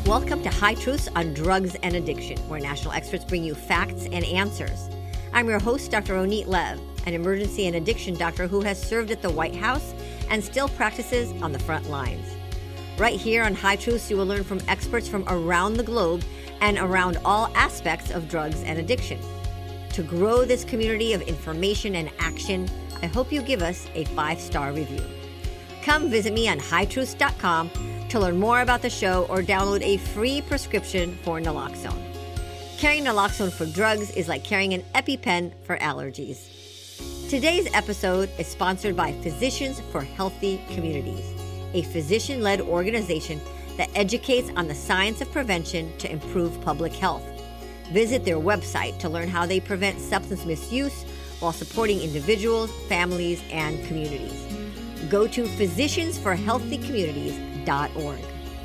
Welcome to High Truths on Drugs and Addiction, where national experts bring you facts and answers. I'm your host, Dr. Ronit Lev, an emergency and addiction doctor who has served at the White House and still practices on the front lines. Right here on High Truths, you will learn from experts from around the globe and around all aspects of drugs and addiction. To grow this community of information and action, I hope you give us a 5-star review. Come visit me on hightruths.com to learn more about the show or download a free prescription for naloxone. Carrying naloxone for drugs is like carrying an EpiPen for allergies. Today's episode is sponsored by Physicians for Healthy Communities, a physician-led organization that educates on the science of prevention to improve public health. Visit their website to learn how they prevent substance misuse while supporting individuals, families, and communities. Go to physiciansforhealthycommunities.org.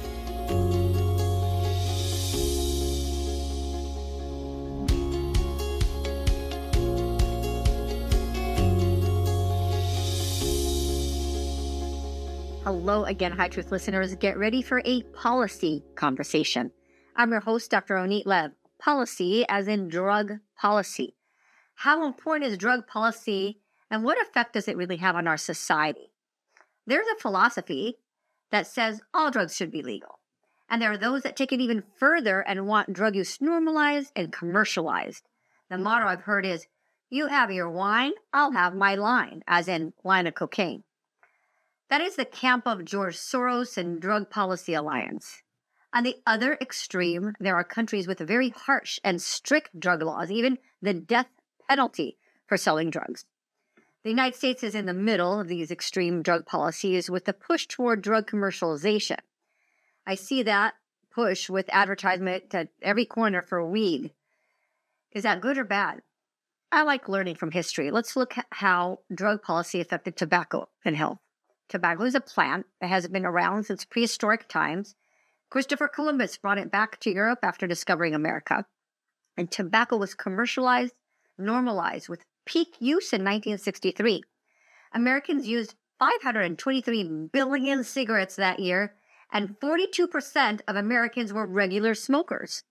Hello again, High Truth listeners. Get ready for a policy conversation. I'm your host, Dr. Ronit Lev. Policy as in drug policy. How important is drug policy and what effect does it really have on our society? There's a philosophy that says all drugs should be legal. And there are those that take it even further and want drug use normalized and commercialized. The motto I've heard is, you have your wine, I'll have my line, as in line of cocaine. That is the camp of George Soros and Drug Policy Alliance. On the other extreme, there are countries with very harsh and strict drug laws, even the death penalty for selling drugs. The United States is in the middle of these extreme drug policies with the push toward drug commercialization. I see that push with advertisement at every corner for weed. Is that good or bad? I like learning from history. Let's look at how drug policy affected tobacco and health. Tobacco is a plant that has been around since prehistoric times. Christopher Columbus brought it back to Europe after discovering America. And tobacco was commercialized, normalized with peak use in 1963. Americans used 523 billion cigarettes that year, and 42% of Americans were regular smokers.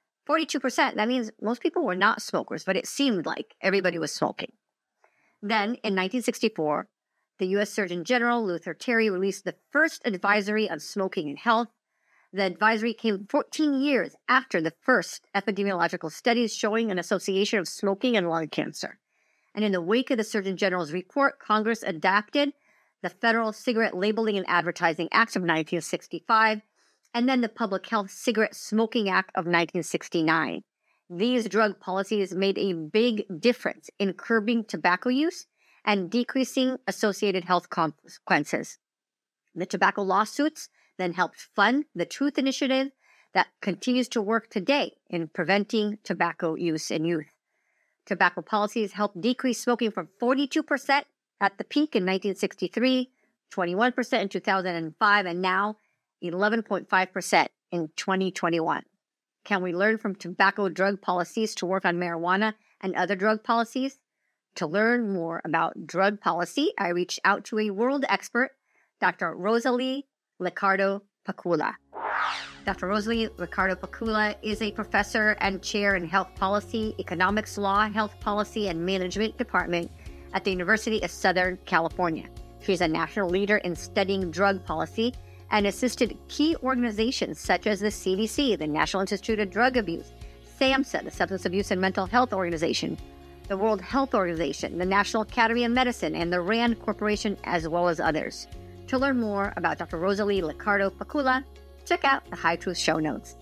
42%, that means most people were not smokers, but it seemed like everybody was smoking. Then, in 1964, the U.S. Surgeon General, Luther Terry, released the first advisory on smoking and health. The advisory came 14 years after the first epidemiological studies showing an association of smoking and lung cancer. And in the wake of the Surgeon General's report, Congress adopted the Federal Cigarette Labeling and Advertising Act of 1965, and then the Public Health Cigarette Smoking Act of 1969. These drug policies made a big difference in curbing tobacco use and decreasing associated health consequences. The tobacco lawsuits then helped fund the Truth Initiative that continues to work today in preventing tobacco use in youth. Tobacco policies helped decrease smoking from 42% at the peak in 1963, 21% in 2005, and now 11.5% in 2021. Can we learn from tobacco drug policies to work on marijuana and other drug policies? To learn more about drug policy, I reached out to a world expert, Dr. Rosalie Liccardo-Pacula. Dr. Rosalie Liccardo-Pacula is a professor and chair in health policy, economics law, health policy, and management department at the University of Southern California. She's a national leader in studying drug policy and assisted key organizations such as the CDC, the National Institute of Drug Abuse, SAMHSA, the Substance Abuse and Mental Health Organization, the World Health Organization, the National Academy of Medicine, and the RAND Corporation, as well as others. To learn more about Dr. Rosalie Liccardo-Pacula, check out the High Truth show notes.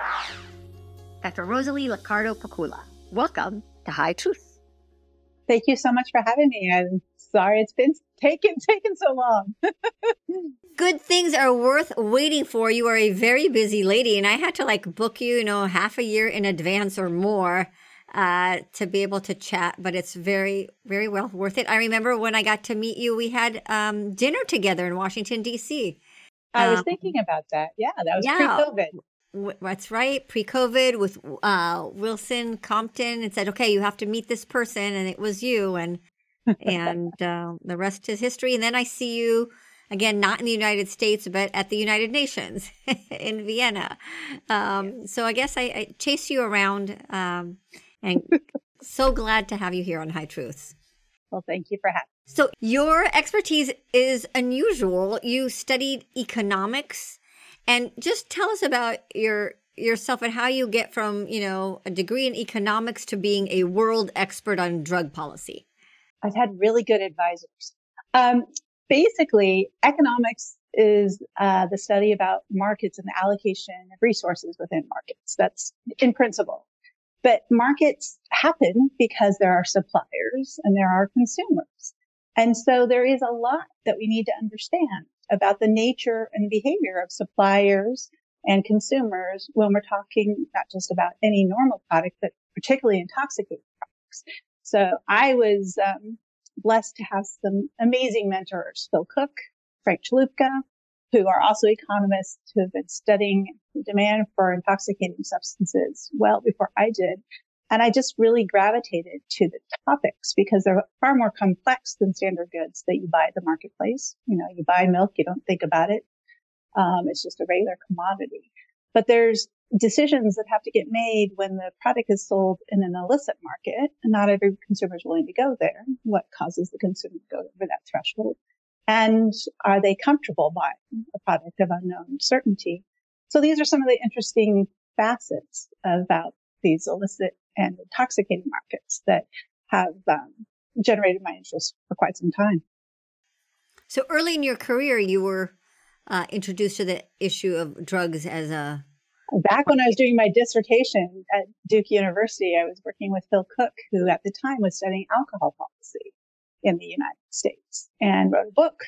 Dr. Rosalie Liccardo-Pacula, welcome to High Truth. Thank you so much for having me. I'm sorry it's been taken so long. Good things are worth waiting for. You are a very busy lady, and I had to book you, half a year in advance or more to be able to chat, but it's very, very well worth it. I remember when I got to meet you, we had dinner together in Washington, D.C. I was thinking about that. Yeah, that was pre-COVID. That's right. Pre-COVID with Wilson Compton, and said, okay, you have to meet this person. And it was you, and the rest is history. And then I see you again, not in the United States, but at the United Nations in Vienna. So I guess I chase you around, and so glad to have you here on High Truths. Well, thank you for having me. So your expertise is unusual. You studied economics, and just tell us about yourself and how you get from, a degree in economics to being a world expert on drug policy. I've had really good advisors. Basically, economics is the study about markets and the allocation of resources within markets. That's in principle. But markets happen because there are suppliers and there are consumers. And so there is a lot that we need to understand about the nature and behavior of suppliers and consumers when we're talking not just about any normal product, but particularly intoxicating products. So I was blessed to have some amazing mentors, Phil Cook, Frank Chalupka, who are also economists who have been studying the demand for intoxicating substances well before I did. And I just really gravitated to the topics because they're far more complex than standard goods that you buy at the marketplace. You buy milk, you don't think about it. It's just a regular commodity. But there's decisions that have to get made when the product is sold in an illicit market, and not every consumer is willing to go there. What causes the consumer to go over that threshold? And are they comfortable buying a product of unknown certainty? So these are some of the interesting facets about these illicit and intoxicating markets that have generated my interest for quite some time. So early in your career, you were introduced to the issue of drugs as a... Back when I was doing my dissertation at Duke University, I was working with Phil Cook, who at the time was studying alcohol policy in the United States, and wrote a book.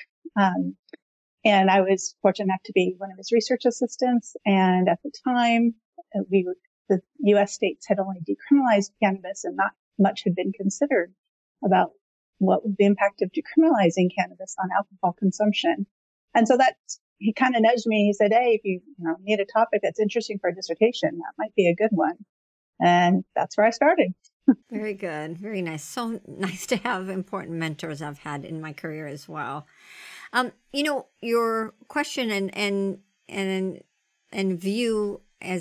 And I was fortunate enough to be one of his research assistants. And at the time, the U.S. states had only decriminalized cannabis, and not much had been considered about what was the impact of decriminalizing cannabis on alcohol consumption. And so he kind of nudged me. He said, hey, if you need a topic that's interesting for a dissertation, that might be a good one. And that's where I started. Very good. Very nice. So nice to have important mentors I've had in my career as well. Your question and view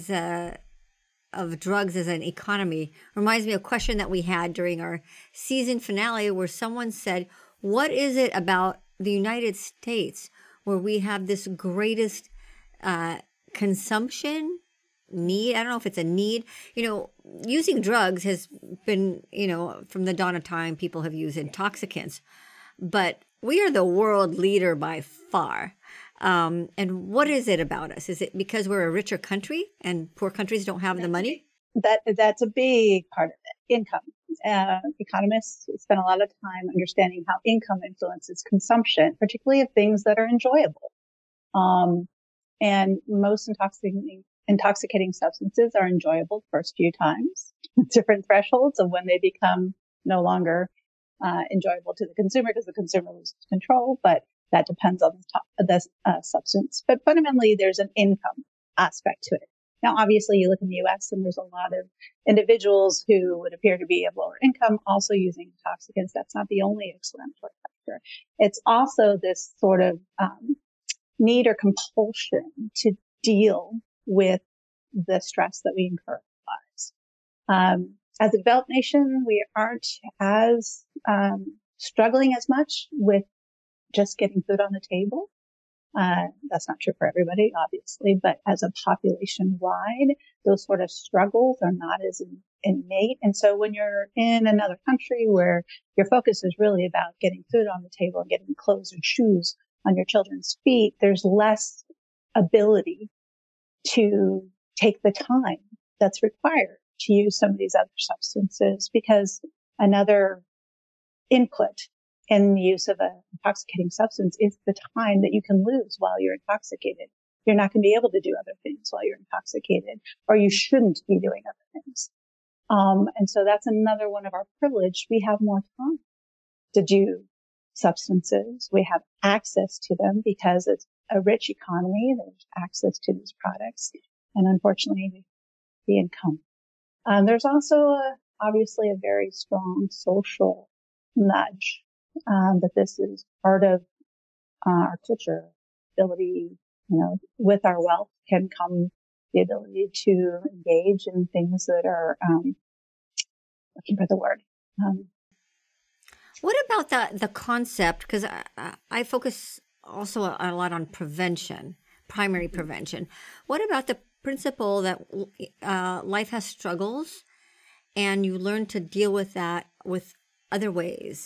of drugs as an economy reminds me of a question that we had during our season finale, where someone said, what is it about the United States where we have this greatest consumption need? I don't know if it's a need. Using drugs has been, from the dawn of time, people have used intoxicants, but we are the world leader by far. And what is it about us? Is it because we're a richer country and poor countries don't have the money? That's a big part of it. Income. Economists spend a lot of time understanding how income influences consumption, particularly of things that are enjoyable. And most intoxicating substances are enjoyable the first few times, different thresholds of when they become no longer enjoyable to the consumer because the consumer loses control, but that depends on the substance. But fundamentally, there's an income aspect to it. Now, obviously, you look in the U.S. and there's a lot of individuals who would appear to be of lower income also using intoxicants. That's not the only explanatory factor. It's also this sort of need or compulsion to deal with the stress that we incur in our lives. As a developed nation, we aren't as struggling as much with just getting food on the table. That's not true for everybody, obviously, but as a population wide, those sort of struggles are not as innate. And so when you're in another country where your focus is really about getting food on the table and getting clothes and shoes on your children's feet, there's less ability to take the time that's required to use some of these other substances, because another input in the use of an intoxicating substance is the time that you can lose while you're intoxicated. You're not going to be able to do other things while you're intoxicated, or you shouldn't be doing other things. And so that's another one of our privilege. We have more time to do substances. We have access to them because it's a rich economy. There's access to these products, and unfortunately, the income. There's also obviously a very strong social nudge that this is part of our culture, ability, with our wealth can come the ability to engage in things that are, looking for the word. What about the concept? Because I focus also a lot on prevention, primary prevention. What about the principle that life has struggles and you learn to deal with that with other ways,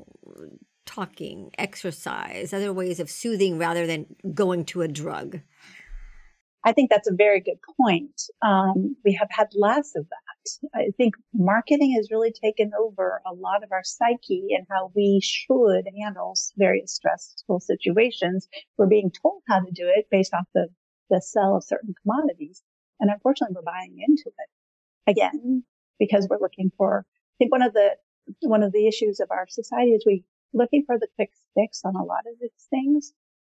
talking, exercise, other ways of soothing rather than going to a drug? I think that's a very good point. We have had less of that. I think marketing has really taken over a lot of our psyche and how we should handle various stressful situations. We're being told how to do it based off the sale of certain commodities. And unfortunately, we're buying into it again, because we're looking for, I think one of the issues of our society is we looking for the quick fix on a lot of these things.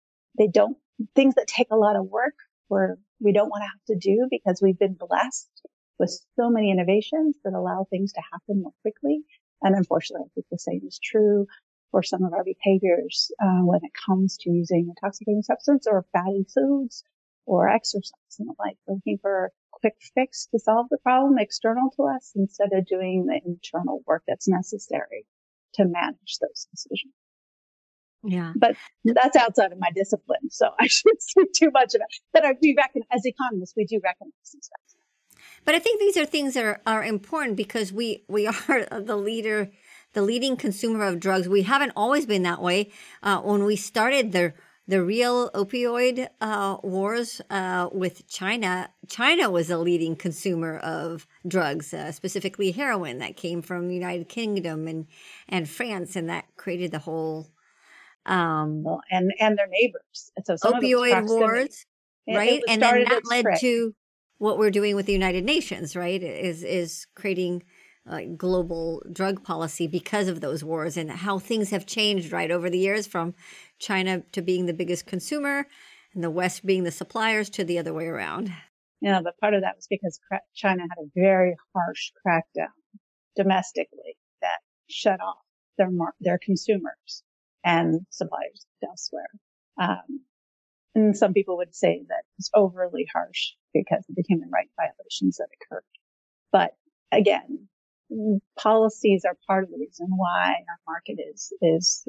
Things that take a lot of work, where we don't want to have to do because we've been blessed with so many innovations that allow things to happen more quickly. And unfortunately, I think the same is true for some of our behaviors when it comes to using intoxicating substance or fatty foods or exercise and the like. We're looking for a quick fix to solve the problem external to us instead of doing the internal work that's necessary to manage those decisions. Yeah. But that's outside of my discipline, so I shouldn't say too much about it. But we reckon, as economists, we do recognize these things. But I think these are things that are important because we are the leading consumer of drugs. We haven't always been that way. When we started the real opioid wars with China was a leading consumer of drugs, specifically heroin that came from the United Kingdom and France, and that created the whole and their neighbors. And so some opioid wars, right? And then that led trade. to what we're doing with the United Nations, right? Is creating global drug policy because of those wars and how things have changed, right, over the years, from China to being the biggest consumer and the West being the suppliers to the other way around. Yeah, but part of that was because China had a very harsh crackdown domestically that shut off their consumers and suppliers elsewhere. And some people would say that it's overly harsh because of the human rights violations that occurred. But again, policies are part of the reason why our market is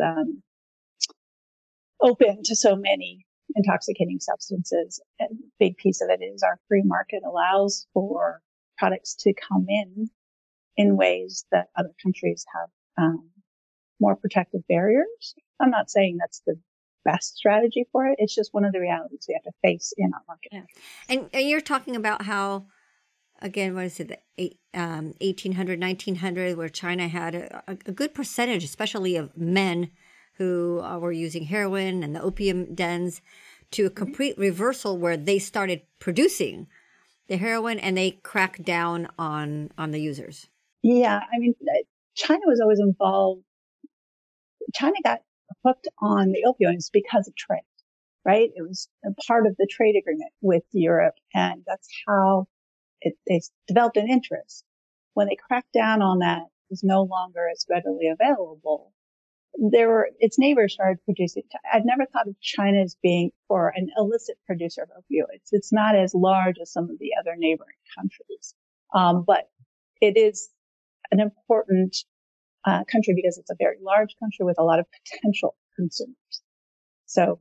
open to so many intoxicating substances. And a big piece of it is our free market allows for products to come in ways that other countries have more protective barriers. I'm not saying that's the best strategy for it. It's just one of the realities we have to face in our market. Yeah. And you're talking about how, again, what is it, the 1800, 1900, where China had a good percentage, especially of men who were using heroin and the opium dens, to a complete reversal where they started producing the heroin and they cracked down on the users. Yeah, I mean, China was always involved. China got hooked on the opioids because of trade, right? It was a part of the trade agreement with Europe, and that's how they developed an interest. When they cracked down on that, it was no longer as readily available. Its neighbors started producing. I've never thought of China as being for an illicit producer of opioids. It's not as large as some of the other neighboring countries, but it is an important country because it's a very large country with a lot of potential consumers. So,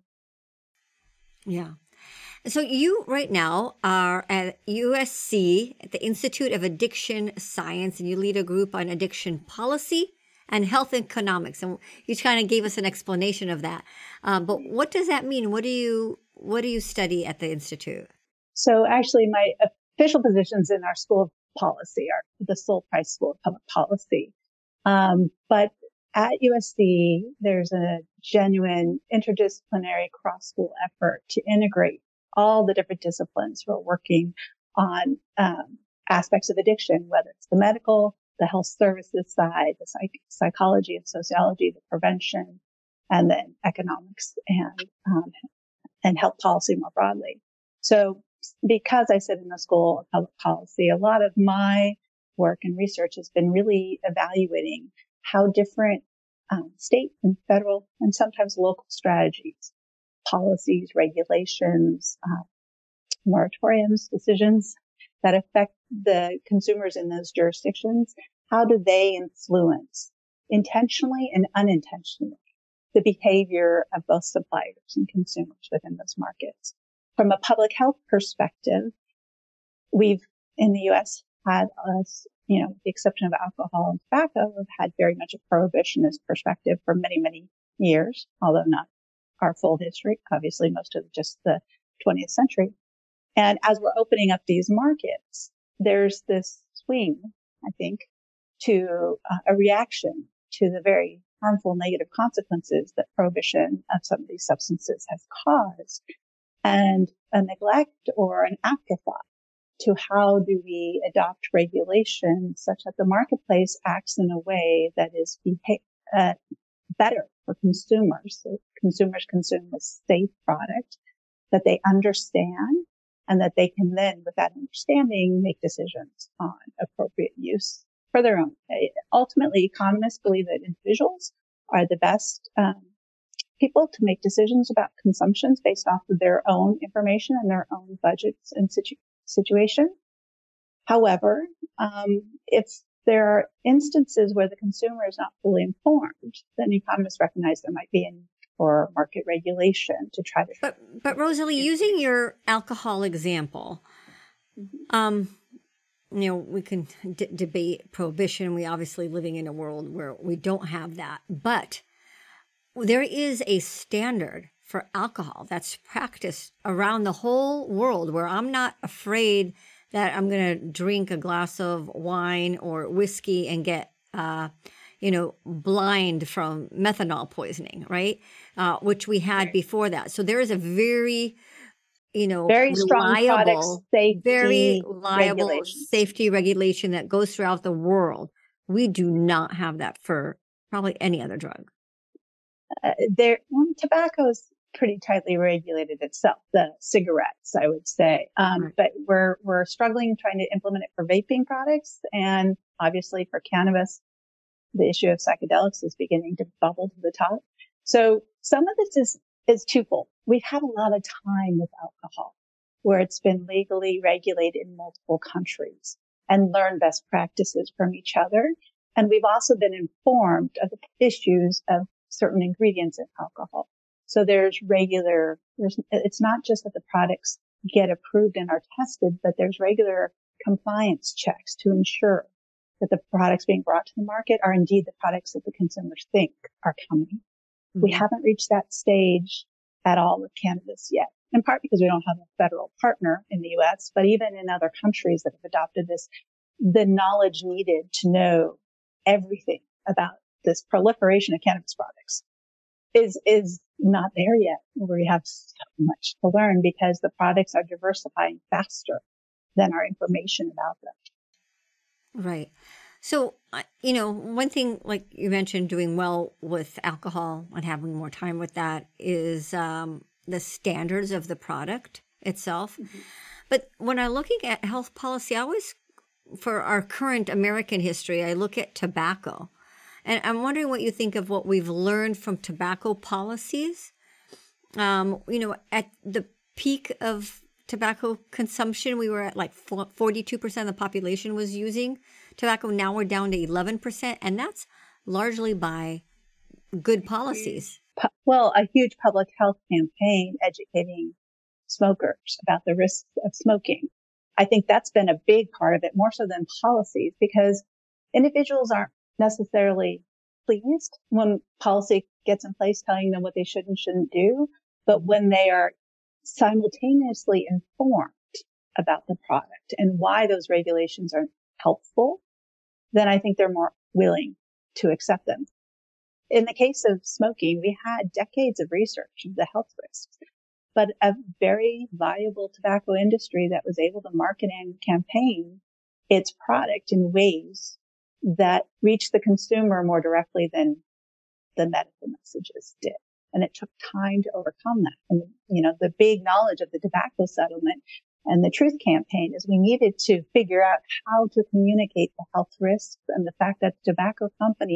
yeah. So you right now are at USC, at the Institute of Addiction Science, and you lead a group on addiction policy and health economics. And you kind of gave us an explanation of that. But what does that mean? What do you study at the Institute? So actually my official positions in our School of Policy are the Sol Price School of Public Policy. But at USC, there's a genuine interdisciplinary cross-school effort to integrate all the different disciplines who are working on aspects of addiction, whether it's the medical, the health services side, the psychology and sociology, the prevention, and then economics and health policy more broadly. So because I sit in the School of Public Policy, a lot of my work and research has been really evaluating how different state and federal and sometimes local strategies, policies, regulations, moratoriums, decisions that affect the consumers in those jurisdictions. How do they influence intentionally and unintentionally the behavior of both suppliers and consumers within those markets? From a public health perspective, we've in the U.S. had us, with the exception of alcohol and tobacco, have had very much a prohibitionist perspective for many, many years, although not our full history, obviously most of just the 20th century. And as we're opening up these markets, there's this swing, I think, to a reaction to the very harmful negative consequences that prohibition of some of these substances has caused, and a neglect or an afterthought to how do we adopt regulation such that the marketplace acts in a way that is better for consumers. So consumers consume a safe product that they understand and that they can then, with that understanding, make decisions on appropriate use for their own. Ultimately, economists believe that individuals are the best people to make decisions about consumptions based off of their own information and their own budgets and situation. However, if there are instances where the consumer is not fully informed, then economists recognize there might be a need for market regulation to try to. But Rosalie, using your alcohol example, we can debate prohibition. We obviously living in a world where we don't have that, but there is a standard for alcohol that's practiced around the whole world where I'm not afraid that I'm going to drink a glass of wine or whiskey and get, blind from methanol poisoning, right? Which we had before that. So there is a very, very strong reliable safety regulation that goes throughout the world. We do not have that for probably any other drug. Tobacco is pretty tightly regulated itself, the cigarettes, I would say. Right. But we're struggling trying to implement it for vaping products. And obviously for cannabis, the issue of psychedelics is beginning to bubble to the top. So some of this is twofold. We've had a lot of time with alcohol where it's been legally regulated in multiple countries and learned best practices from each other. And we've also been informed of the issues of certain ingredients in alcohol. So it's not just that the products get approved and are tested, but there's regular compliance checks to ensure that the products being brought to the market are indeed the products that the consumers think are coming. Mm-hmm. We haven't reached that stage at all with cannabis yet, in part because we don't have a federal partner in the U.S., but even in other countries that have adopted this, the knowledge needed to know everything about this proliferation of cannabis products is not there yet. We have so much to learn because the products are diversifying faster than our information about them. Right. So, one thing, like you mentioned, doing well with alcohol and having more time with that is the standards of the product itself. Mm-hmm. But when I'm looking at health policy, I always, for our current American history, I look at tobacco. And I'm wondering what you think of what we've learned from tobacco policies. At the peak of tobacco consumption, we were at like 42% of the population was using tobacco. Now we're down to 11%, and that's largely by good policies. Well, a huge public health campaign educating smokers about the risks of smoking. I think that's been a big part of it, more so than policies, because individuals aren't necessarily pleased when policy gets in place telling them what they should and shouldn't do. But when they are simultaneously informed about the product and why those regulations are helpful, then I think they're more willing to accept them. In the case of smoking, we had decades of research into the health risks, but a very viable tobacco industry that was able to market and campaign its product in ways that reached the consumer more directly than the medical messages did. And it took time to overcome that. And, the big knowledge of the tobacco settlement and the truth campaign is we needed to figure out how to communicate the health risks and the fact that the tobacco company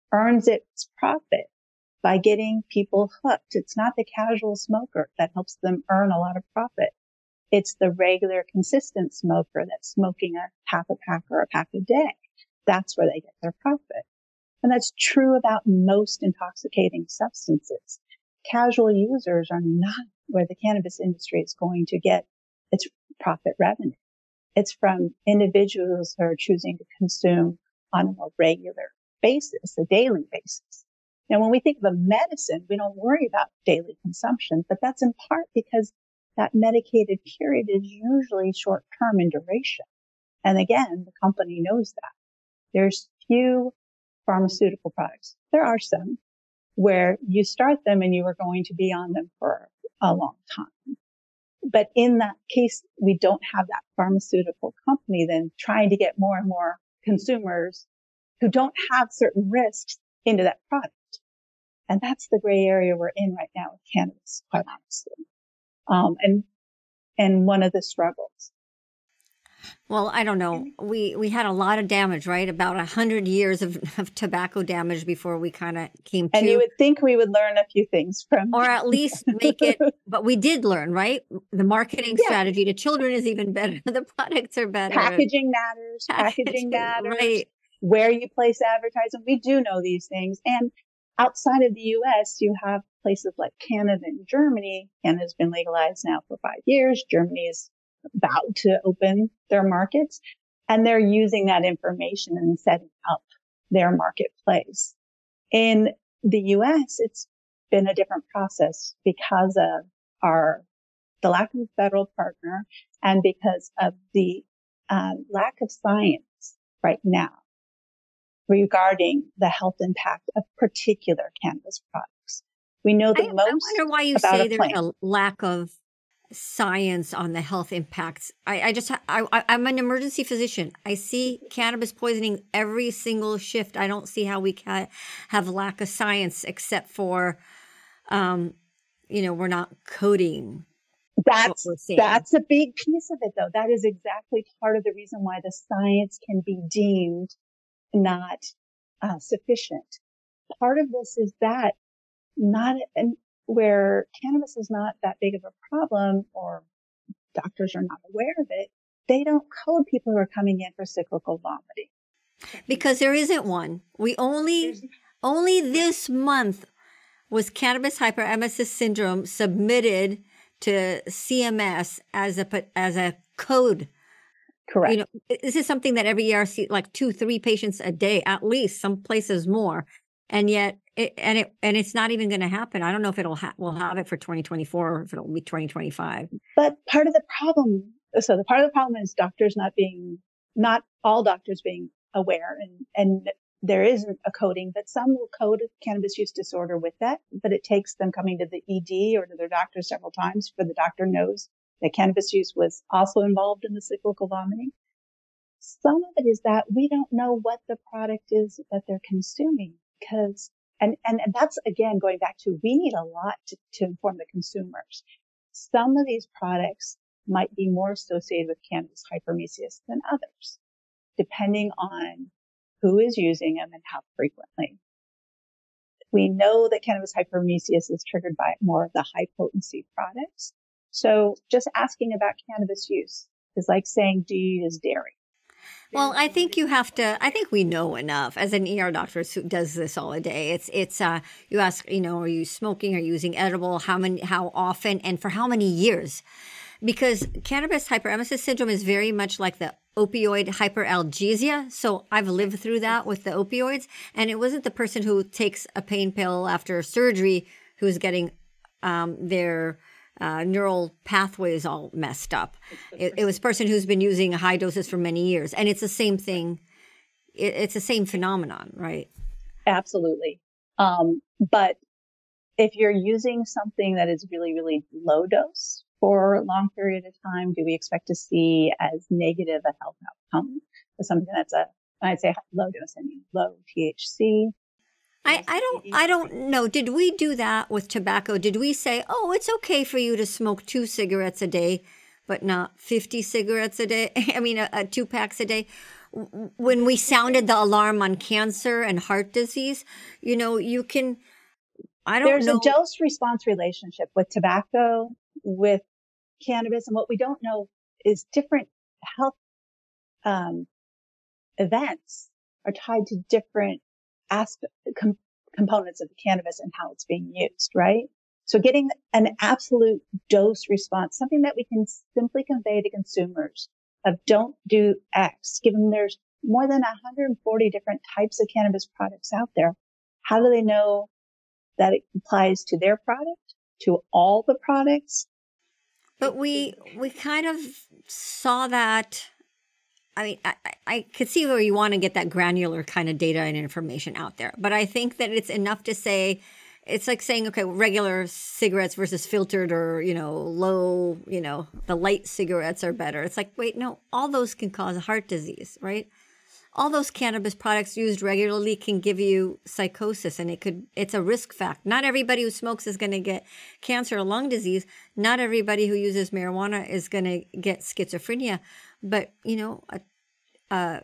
earns its profit by getting people hooked. It's not the casual smoker that helps them earn a lot of profit. It's the regular, consistent smoker that's smoking a half a pack or a pack a day. That's where they get their profit. And that's true about most intoxicating substances. Casual users are not where the cannabis industry is going to get its profit revenue. It's from individuals who are choosing to consume on a more regular basis, a daily basis. Now, when we think of a medicine, we don't worry about daily consumption, but that's in part because that medicated period is usually short term in duration. And again, the company knows that. There's few pharmaceutical products. There are some where you start them and you are going to be on them for a long time. But in that case, we don't have that pharmaceutical company then trying to get more and more consumers who don't have certain risks into that product. And that's the gray area we're in right now with cannabis, quite honestly. And one of the struggles. Well, I don't know. We had a lot of damage, right? About 100 years of tobacco damage before we kind of came to. And you would think we would learn a few things from. Or at least make it, but we did learn, right? The marketing strategy to children is even better. The products are better. Packaging matters. Packaging matters. Right. Where you place advertising. We do know these things. And outside of the U.S., you have places like Canada and Germany. Canada's been legalized now for 5 years. Germany is about to open their markets, and they're using that information and setting up their marketplace. In the U.S., it's been a different process because of the lack of a federal partner and because of the lack of science right now regarding the health impact of particular cannabis products. We know the most. I wonder why you say there's a lack of science on the health impacts. I'm an emergency physician. I see cannabis poisoning every single shift. I don't see how we can have lack of science except for, we're not coding. That's a big piece of it, though. That is exactly part of the reason why the science can be deemed not sufficient. Part of this is that where cannabis is not that big of a problem or doctors are not aware of it, they don't code people who are coming in for cyclical vomiting. Because there isn't one. We only this month was cannabis hyperemesis syndrome submitted to CMS as a code. Correct. This is something that every year I see like 2-3 patients a day, at least, some places more. And yet, it's not even going to happen. I don't know if we'll have it for 2024 or if it'll be 2025. But part of the problem is doctors not all doctors being aware, and there isn't a coding, but some will code cannabis use disorder with that, but it takes them coming to the ED or to their doctor several times for the doctor knows that cannabis use was also involved in the cyclical vomiting. Some of it is that we don't know what the product is that they're consuming. Because, and that's again, going back to, we need a lot to inform the consumers. Some of these products might be more associated with cannabis hyperemesis than others, depending on who is using them and how frequently. We know that cannabis hyperemesis is triggered by more of the high potency products. So just asking about cannabis use is like saying, do you use dairy? Well, I think we know enough as an ER doctor who does this all a day. You ask, are you smoking? Are you using edible? How often, and for how many years? Because cannabis hyperemesis syndrome is very much like the opioid hyperalgesia. So I've lived through that with the opioids, and it wasn't the person who takes a pain pill after surgery who's getting their neural pathways all messed up. It was a person who's been using high doses for many years. And it's the same thing. It's the same phenomenon, right? Absolutely. But if you're using something that is really, really low dose for a long period of time, do we expect to see as negative a health outcome as something that's when I'd say low dose, I mean low THC? I don't know. Did we do that with tobacco? Did we say, oh, it's okay for you to smoke 2 cigarettes a day, but not 50 cigarettes a day? I mean, 2 packs a day. when we sounded the alarm on cancer and heart disease, you can, I don't There's know. a dose response relationship with tobacco, with cannabis. And what we don't know is different health events are tied to different components of the cannabis and how it's being used, right? So getting an absolute dose response, something that we can simply convey to consumers of don't do X, given there's more than 140 different types of cannabis products out there. How do they know that it applies to their product, to all the products? But we kind of saw that. I mean, I could see where you want to get that granular kind of data and information out there. But I think that it's enough to say, it's like saying, okay, regular cigarettes versus filtered or, low, the light cigarettes are better. It's like, wait, no, all those can cause heart disease, right? All those cannabis products used regularly can give you psychosis, and it's a risk factor. Not everybody who smokes is going to get cancer or lung disease. Not everybody who uses marijuana is going to get schizophrenia. But, a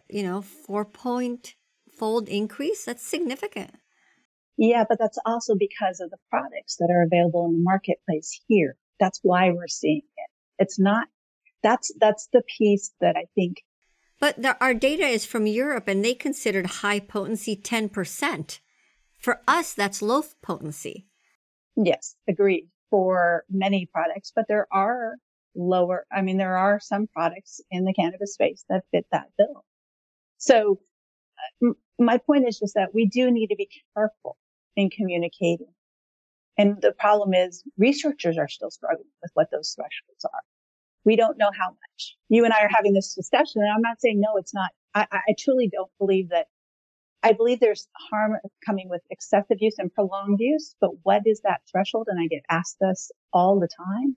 4-point-fold increase, that's significant. Yeah, but that's also because of the products that are available in the marketplace here. That's why we're seeing it. It's not, that's the piece that I think. But our data is from Europe, and they considered high potency 10%. For us, that's low potency. Yes, agreed for many products, but there are there are some products in the cannabis space that fit that bill. So my point is just that we do need to be careful in communicating. And the problem is researchers are still struggling with what those thresholds are. We don't know how much. You and I are having this discussion, and I'm not saying, no, it's not. I truly don't believe that. I believe there's harm coming with excessive use and prolonged use, but what is that threshold? And I get asked this all the time.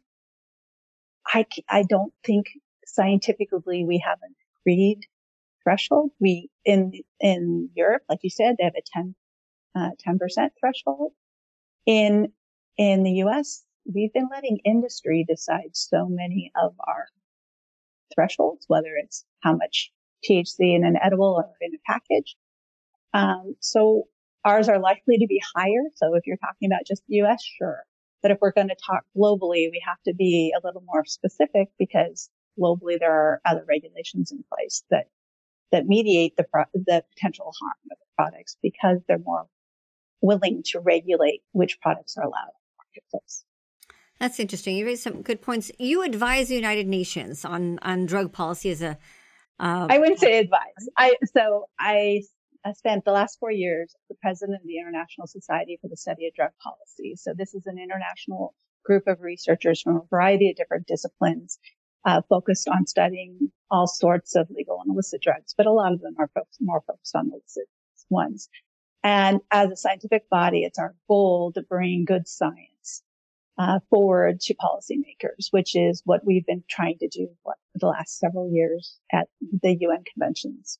I don't think scientifically we have an agreed threshold. We, in Europe, like you said, they have a 10% threshold. In the US, we've been letting industry decide so many of our thresholds, whether it's how much THC in an edible or in a package. So ours are likely to be higher. So if you're talking about just the US, sure. But if we're going to talk globally, we have to be a little more specific because globally there are other regulations in place that mediate the potential harm of the products because they're more willing to regulate which products are allowed in the marketplace. That's interesting. You raised some good points. You advise the United Nations on drug policy as a... I wouldn't say advise. I spent the last 4 years as the president of the International Society for the Study of Drug Policy. So this is an international group of researchers from a variety of different disciplines, focused on studying all sorts of legal and illicit drugs, but a lot of them are more focused on illicit ones. And as a scientific body, it's our goal to bring good science forward to policymakers, which is what we've been trying to do for the last several years at the UN conventions.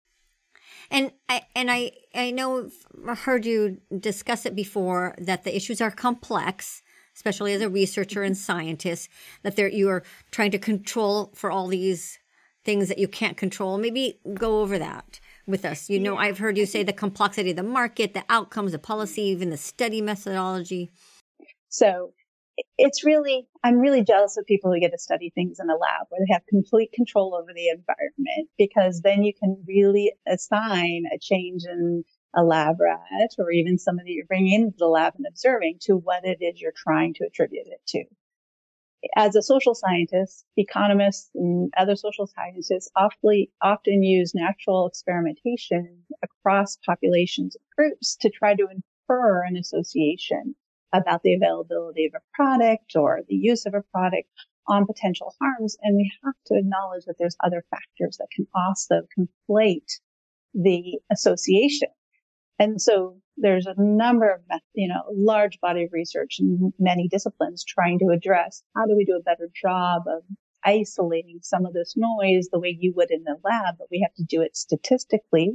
And I know I've heard you discuss it before, that the issues are complex, especially as a researcher and scientist, that you are trying to control for all these things that you can't control. Maybe go over that with us. I've heard you say the complexity of the market, the outcomes, the policy, even the study methodology. So I'm really jealous of people who get to study things in a lab where they have complete control over the environment, because then you can really assign a change in a lab rat or even somebody you're bringing into the lab and observing to what it is you're trying to attribute it to. As a social scientist, economists and other social scientists often use natural experimentation across populations of groups to try to infer an association about the availability of a product or the use of a product on potential harms. And we have to acknowledge that there's other factors that can also conflate the association. And so there's a number of, large body of research in many disciplines trying to address how do we do a better job of isolating some of this noise the way you would in the lab, but we have to do it statistically,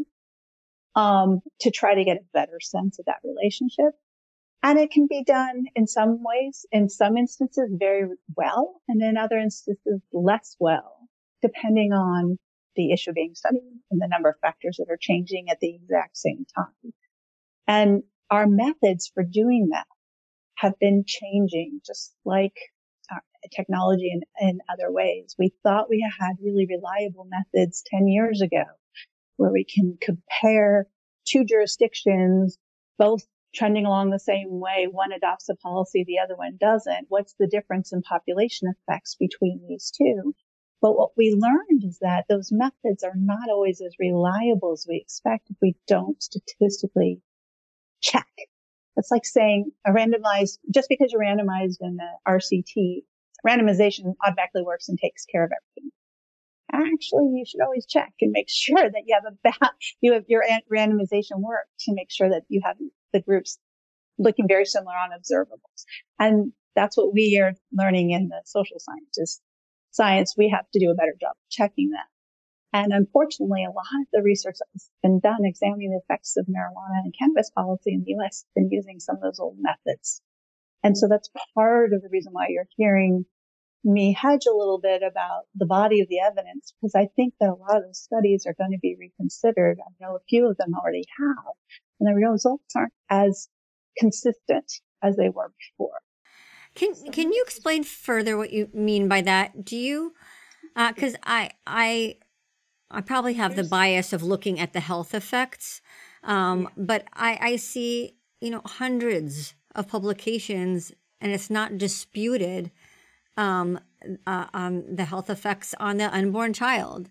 to try to get a better sense of that relationship. And it can be done in some ways, in some instances very well, and in other instances less well, depending on the issue being studied and the number of factors that are changing at the exact same time. And our methods for doing that have been changing, just like technology in other ways. We thought we had really reliable methods 10 years ago where we can compare two jurisdictions, both trending along the same way. One adopts a policy, the other one doesn't. What's the difference in population effects between these two? But what we learned is that those methods are not always as reliable as we expect if we don't statistically check. It's like saying just because you're randomized in the RCT, randomization automatically works and takes care of everything. Actually, you should always check and make sure that you have your randomization work to make sure that you have the groups looking very similar on observables. And that's what we are learning in the social science. We have to do a better job of checking that. And unfortunately, a lot of the research that's been done examining the effects of marijuana and cannabis policy in the U.S. has been using some of those old methods. And so that's part of the reason why you're hearing me hedge a little bit about the body of the evidence, because I think that a lot of those studies are going to be reconsidered. I know a few of them already have, and the results aren't as consistent as they were before. Can you explain further what you mean by that? Do you, because I probably have the bias of looking at the health effects, but I see, hundreds of publications, and it's not disputed on the health effects on the unborn child.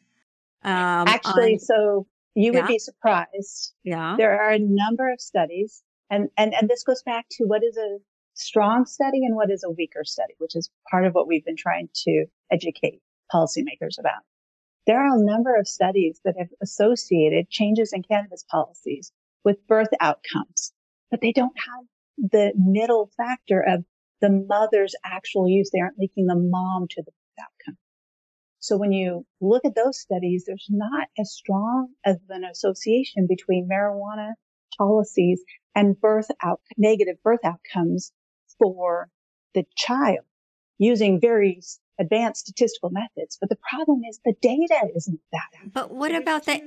So you would be surprised. Yeah. There are a number of studies, and this goes back to what is a strong study and what is a weaker study, which is part of what we've been trying to educate policymakers about. There are a number of studies that have associated changes in cannabis policies with birth outcomes, but they don't have the middle factor of the mother's actual use. They aren't linking the mom to the birth outcome. So when you look at those studies, there's not as strong of an association between marijuana policies and negative birth outcomes for the child using very advanced statistical methods. But the problem is the data isn't that. But what about the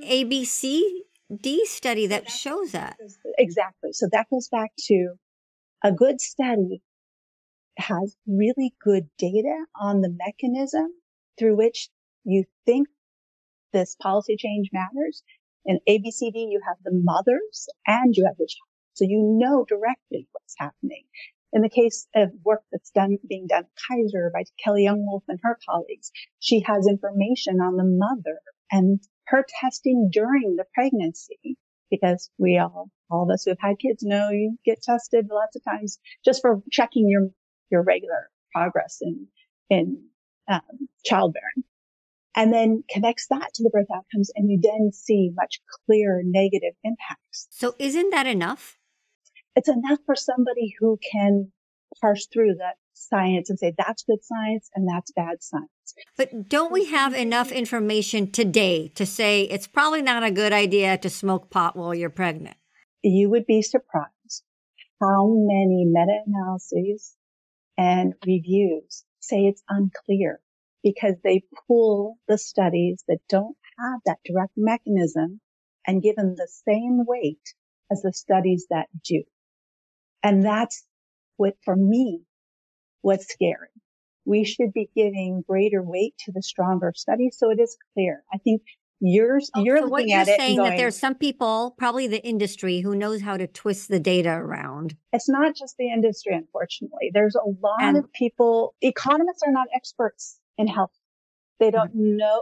ABCD study that shows that? Exactly. So that goes back to a good study has really good data on the mechanism through which you think this policy change matters. In ABCD, you have the mothers and you have the child. So you know directly what's happening. In the case of work that's being done at Kaiser by Kelly Youngwolf and her colleagues, she has information on the mother and her testing during the pregnancy, because all of us who have had kids know you get tested lots of times just for checking your regular progress in childbearing, and then connects that to the birth outcomes, and you then see much clearer negative impacts. So isn't that enough? It's enough for somebody who can parse through that science and say that's good science and that's bad science. But don't we have enough information today to say it's probably not a good idea to smoke pot while you're pregnant? You would be surprised how many meta-analyses and reviews say it's unclear, because they pull the studies that don't have that direct mechanism and give them the same weight as the studies that do. And that's for me, what's scary. We should be giving greater weight to the stronger studies so it is clear. I think you're looking at it saying that there's some people, probably the industry, who knows how to twist the data around. It's not just the industry, unfortunately. There's a lot of people. Economists are not experts in health. They don't know.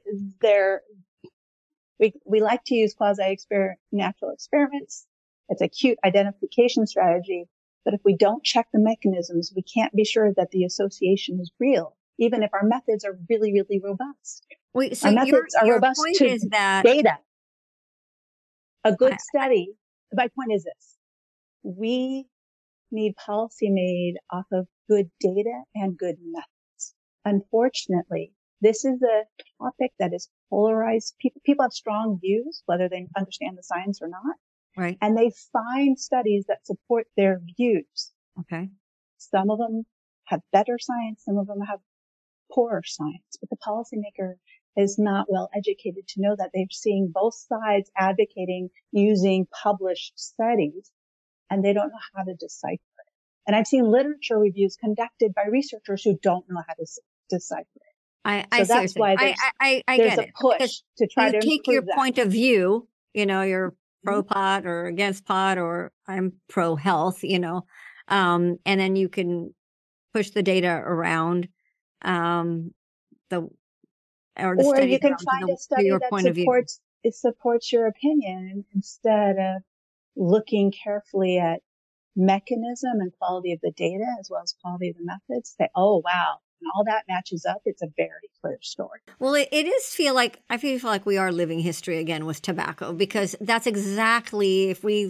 We like to use natural experiments. It's a cute identification strategy. But if we don't check the mechanisms, we can't be sure that the association is real, even if our methods are really, really robust. So our methods are robust to data. A good study. My point is this. We need policy made off of good data and good methods. Unfortunately, this is a topic that is polarized. People have strong views, whether they understand the science or not. Right. And they find studies that support their views. Okay. Some of them have better science. Some of them have poorer science. But the policymaker is not well educated to know that they're seeing both sides advocating using published studies, and they don't know how to decipher it. And I've seen literature reviews conducted by researchers who don't know how to decipher it. I see that's why there's get a it. push Because to try to take your improve that. point of view, you're pro Mhm. pot or against pot, or I'm pro health, and then you can push the data around, the the Or studies you can around find a to study your that point of view. supports your opinion instead of looking carefully at mechanism and quality of the data as well as quality of the methods. Say, oh wow, and all that matches up. It's a very clear story. Well, it is I feel like we are living history again with tobacco, because that's exactly, if we,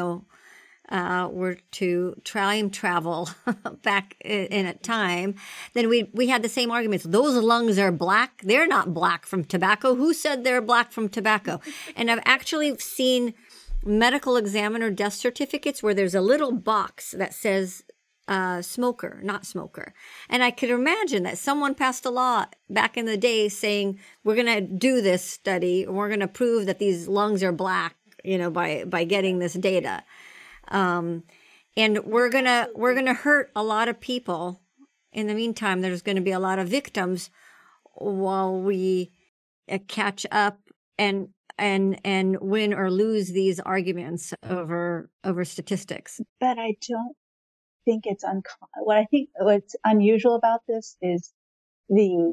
were to time travel back in a time, then we had the same arguments. Those lungs are black. They're not black from tobacco. Who said they're black from tobacco? And I've actually seen medical examiner death certificates where there's a little box that says smoker, not smoker. And I could imagine that someone passed a law back in the day saying, we're going to do this study, and we're going to prove that these lungs are black, by getting this data. And we're gonna hurt a lot of people. In the meantime, there's going to be a lot of victims while we catch up and win or lose these arguments over statistics. But I don't think it's what I think what's unusual about this is the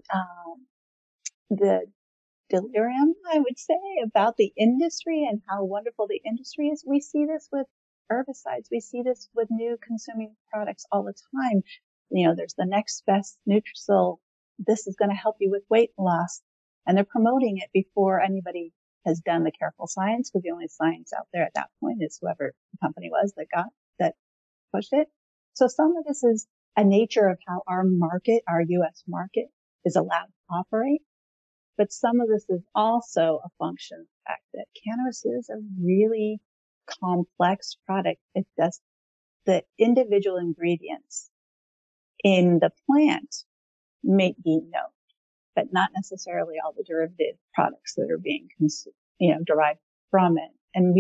delirium, I would say, about the industry and how wonderful the industry is. We see this with herbicides. We see this with new consuming products all the time. There's the next best Nutrisil. This is going to help you with weight loss. And they're promoting it before anybody has done the careful science, because the only science out there at that point is whoever the company was that pushed it. So some of this is a nature of how our U.S. market is allowed to operate. But some of this is also a function of the fact that cannabis is a really complex product. It does the individual ingredients in the plant may be known, but not necessarily all the derivative products that are being derived from it. And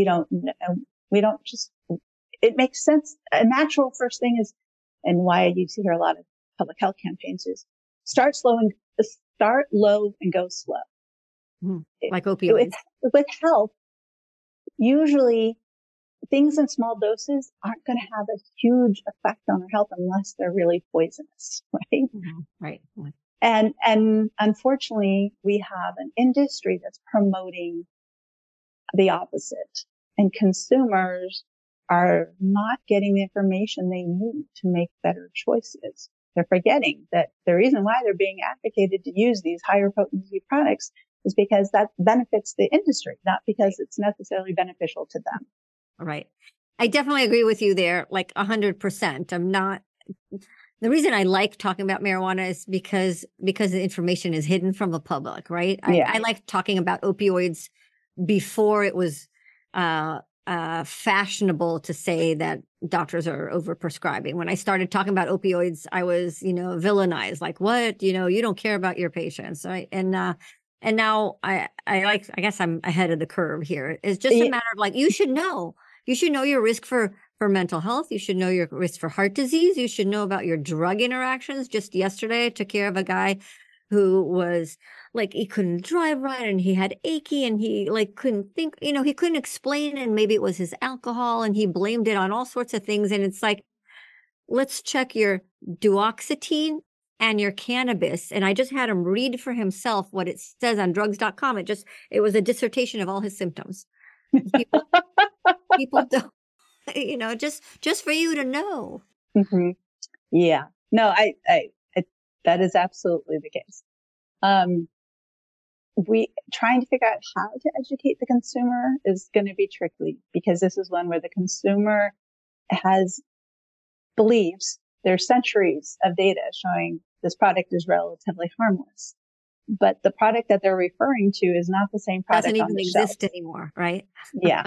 it makes sense. A natural first thing is, and why you see here a lot of public health campaigns, is start low and go slow. Like opioids. With health, usually things in small doses aren't going to have a huge effect on our health unless they're really poisonous, right? Mm-hmm. Right. And unfortunately, we have an industry that's promoting the opposite, and consumers are not getting the information they need to make better choices. They're forgetting that the reason why they're being advocated to use these higher potency products is because that benefits the industry, not because it's necessarily beneficial to them. Right. I definitely agree with you there, like 100%. The reason I like talking about marijuana is because the information is hidden from the public, right? I like talking about opioids before it was fashionable to say that doctors are overprescribing. When I started talking about opioids, I was, villainized, like, what, you don't care about your patients, right? And now I guess I'm ahead of the curve here. It's just a matter of, like, you should know your risk for mental health. You should know your risk for heart disease. You should know about your drug interactions. Just yesterday, I took care of a guy who was like, he couldn't drive right, and he had achy, and he couldn't think, he couldn't explain, and maybe it was his alcohol, and he blamed it on all sorts of things. And it's like, let's check your duoxetine and your cannabis. And I just had him read for himself what it says on drugs.com. It was a dissertation of all his symptoms. People don't, just for you to know. Mm-hmm. Yeah. No, I that is absolutely the case. We trying to figure out how to educate the consumer is going to be tricky, because this is one where the consumer believes there's centuries of data showing this product is relatively harmless, but the product that they're referring to is not the same product. Doesn't even on the exist shelf anymore, right? Yeah.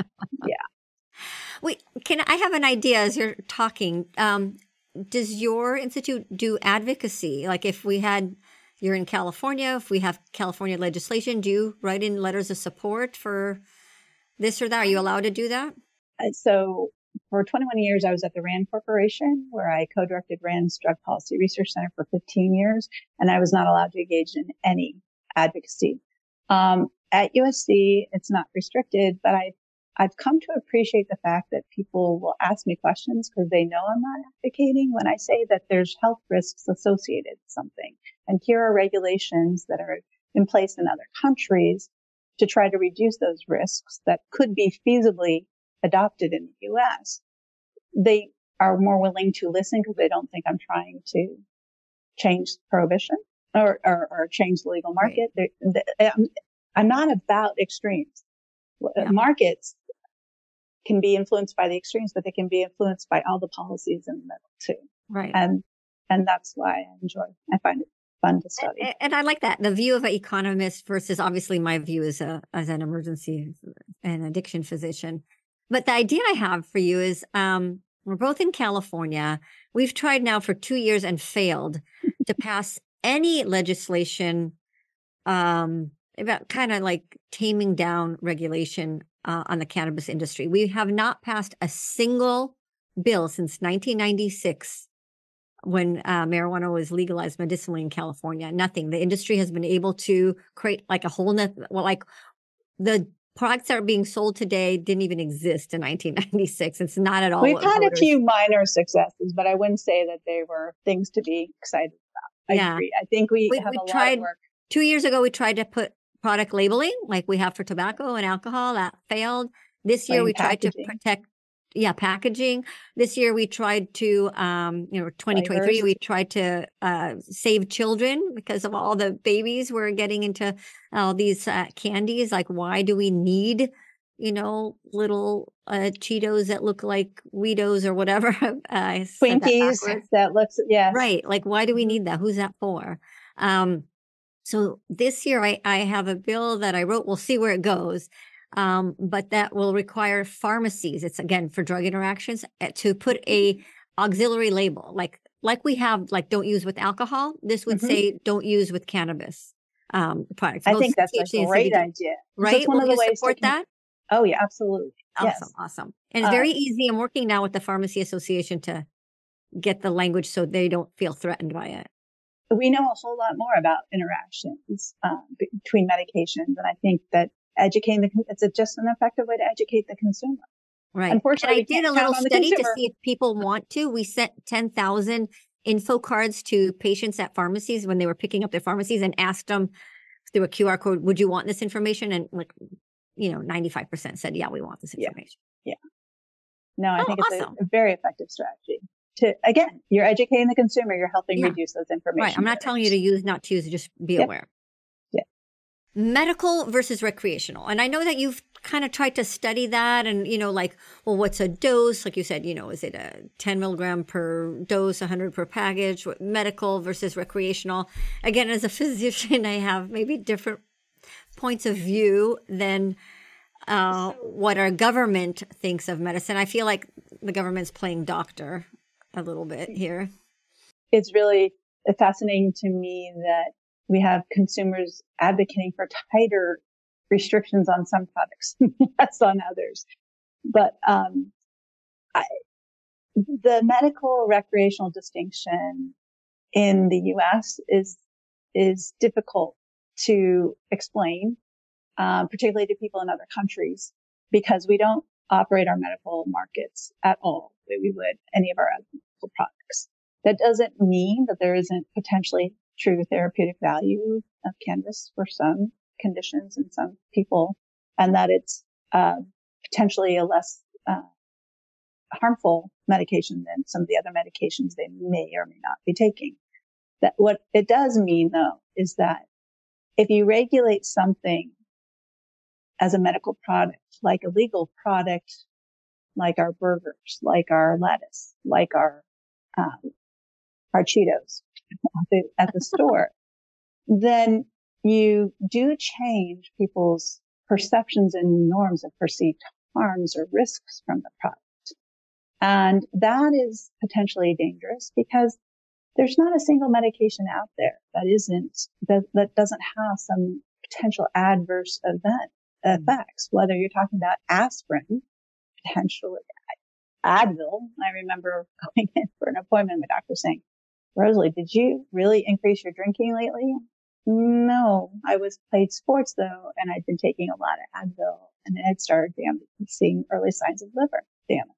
I have an idea as you're talking. Does your institute do advocacy? Like, if we had, you're in California, if we have California legislation, do you write in letters of support for this or that? Are you allowed to do that? So for 21 years, I was at the RAND Corporation, where I co-directed RAND's Drug Policy Research Center for 15 years, and I was not allowed to engage in any advocacy. At USC, it's not restricted, but I've come to appreciate the fact that people will ask me questions because they know I'm not advocating when I say that there's health risks associated with something. And here are regulations that are in place in other countries to try to reduce those risks that could be feasibly adopted in the US. They are more willing to listen because they don't think I'm trying to change prohibition or change the legal market. Right. I'm not about extremes. Yeah. Markets can be influenced by the extremes, but they can be influenced by all the policies in the middle too. Right. And that's why I find it fun to study. And I like that. The view of an economist versus obviously my view as an emergency and addiction physician. But the idea I have for you is, we're both in California. We've tried now for 2 years and failed to pass any legislation, about kind of like taming down regulation on the cannabis industry. We have not passed a single bill since 1996 when marijuana was legalized medicinally in California. Nothing. The industry has been able to create like a whole like the products that are being sold today didn't even exist in 1996. It's not at all. We've had a few minor successes, but I wouldn't say that they were things to be excited about. I agree. I think we have a lot of work. 2 years ago, we tried to put product labeling like we have for tobacco and alcohol. That failed. This year, we tried to protect, packaging. This year, we tried to, 2023, we tried to save children because of all the babies were getting into all these candies. Like, why do we need, little Cheetos that look like Weedos or whatever? Twinkies that looks, yes. Right. Like, why do we need that? Who's that for? So this year I have a bill that I wrote. We'll see where it goes. But that will require pharmacies. It's again for drug interactions to put a auxiliary label, like we have, like don't use with alcohol. This would say don't use with cannabis products. I think that's a great idea. Right? One of the ways support that. Oh yeah, absolutely. Awesome. And it's very easy. I'm working now with the Pharmacy Association to get the language so they don't feel threatened by it. We know a whole lot more about interactions between medications, and I think that educating it's just an effective way to educate the consumer. Right. Unfortunately, and I did a little study to see if people want to. We sent 10,000 info cards to patients at pharmacies when they were picking up their pharmacies and asked them through a QR code, would you want this information? And 95% said, yeah, we want this information. Yeah. No, I think it's a very effective strategy. Again, you're educating the consumer, you're helping reduce those information. Right. I'm not telling you to use, not to use, just be aware. Yeah. Medical versus recreational. And I know that you've kind of tried to study that and, what's a dose? Like you said, is it a 10 milligram per dose, 100 per package? Medical versus recreational. Again, as a physician, I have maybe different points of view than what our government thinks of medicine. I feel like the government's playing doctor a little bit here. It's really fascinating to me that we have consumers advocating for tighter restrictions on some products, less on others. But the medical recreational distinction in the U.S. is difficult to explain, particularly to people in other countries, because we don't operate our medical markets at all the way we would any of our other medical products. That doesn't mean that there isn't potentially true therapeutic value of cannabis for some conditions in some people, and that it's potentially a less harmful medication than some of the other medications they may or may not be taking. That what it does mean, though, is that if you regulate something as a medical product, like a legal product, like our burgers, like our lettuce, like our Cheetos at the store, then you do change people's perceptions and norms of perceived harms or risks from the product. And that is potentially dangerous because there's not a single medication out there that doesn't have some potential adverse effects, whether you're talking about aspirin, potentially Advil. I remember going in for an appointment, my doctor saying, Rosalie, did you really increase your drinking lately? No, I played sports though, and I'd been taking a lot of Advil, and it started seeing early signs of liver damage.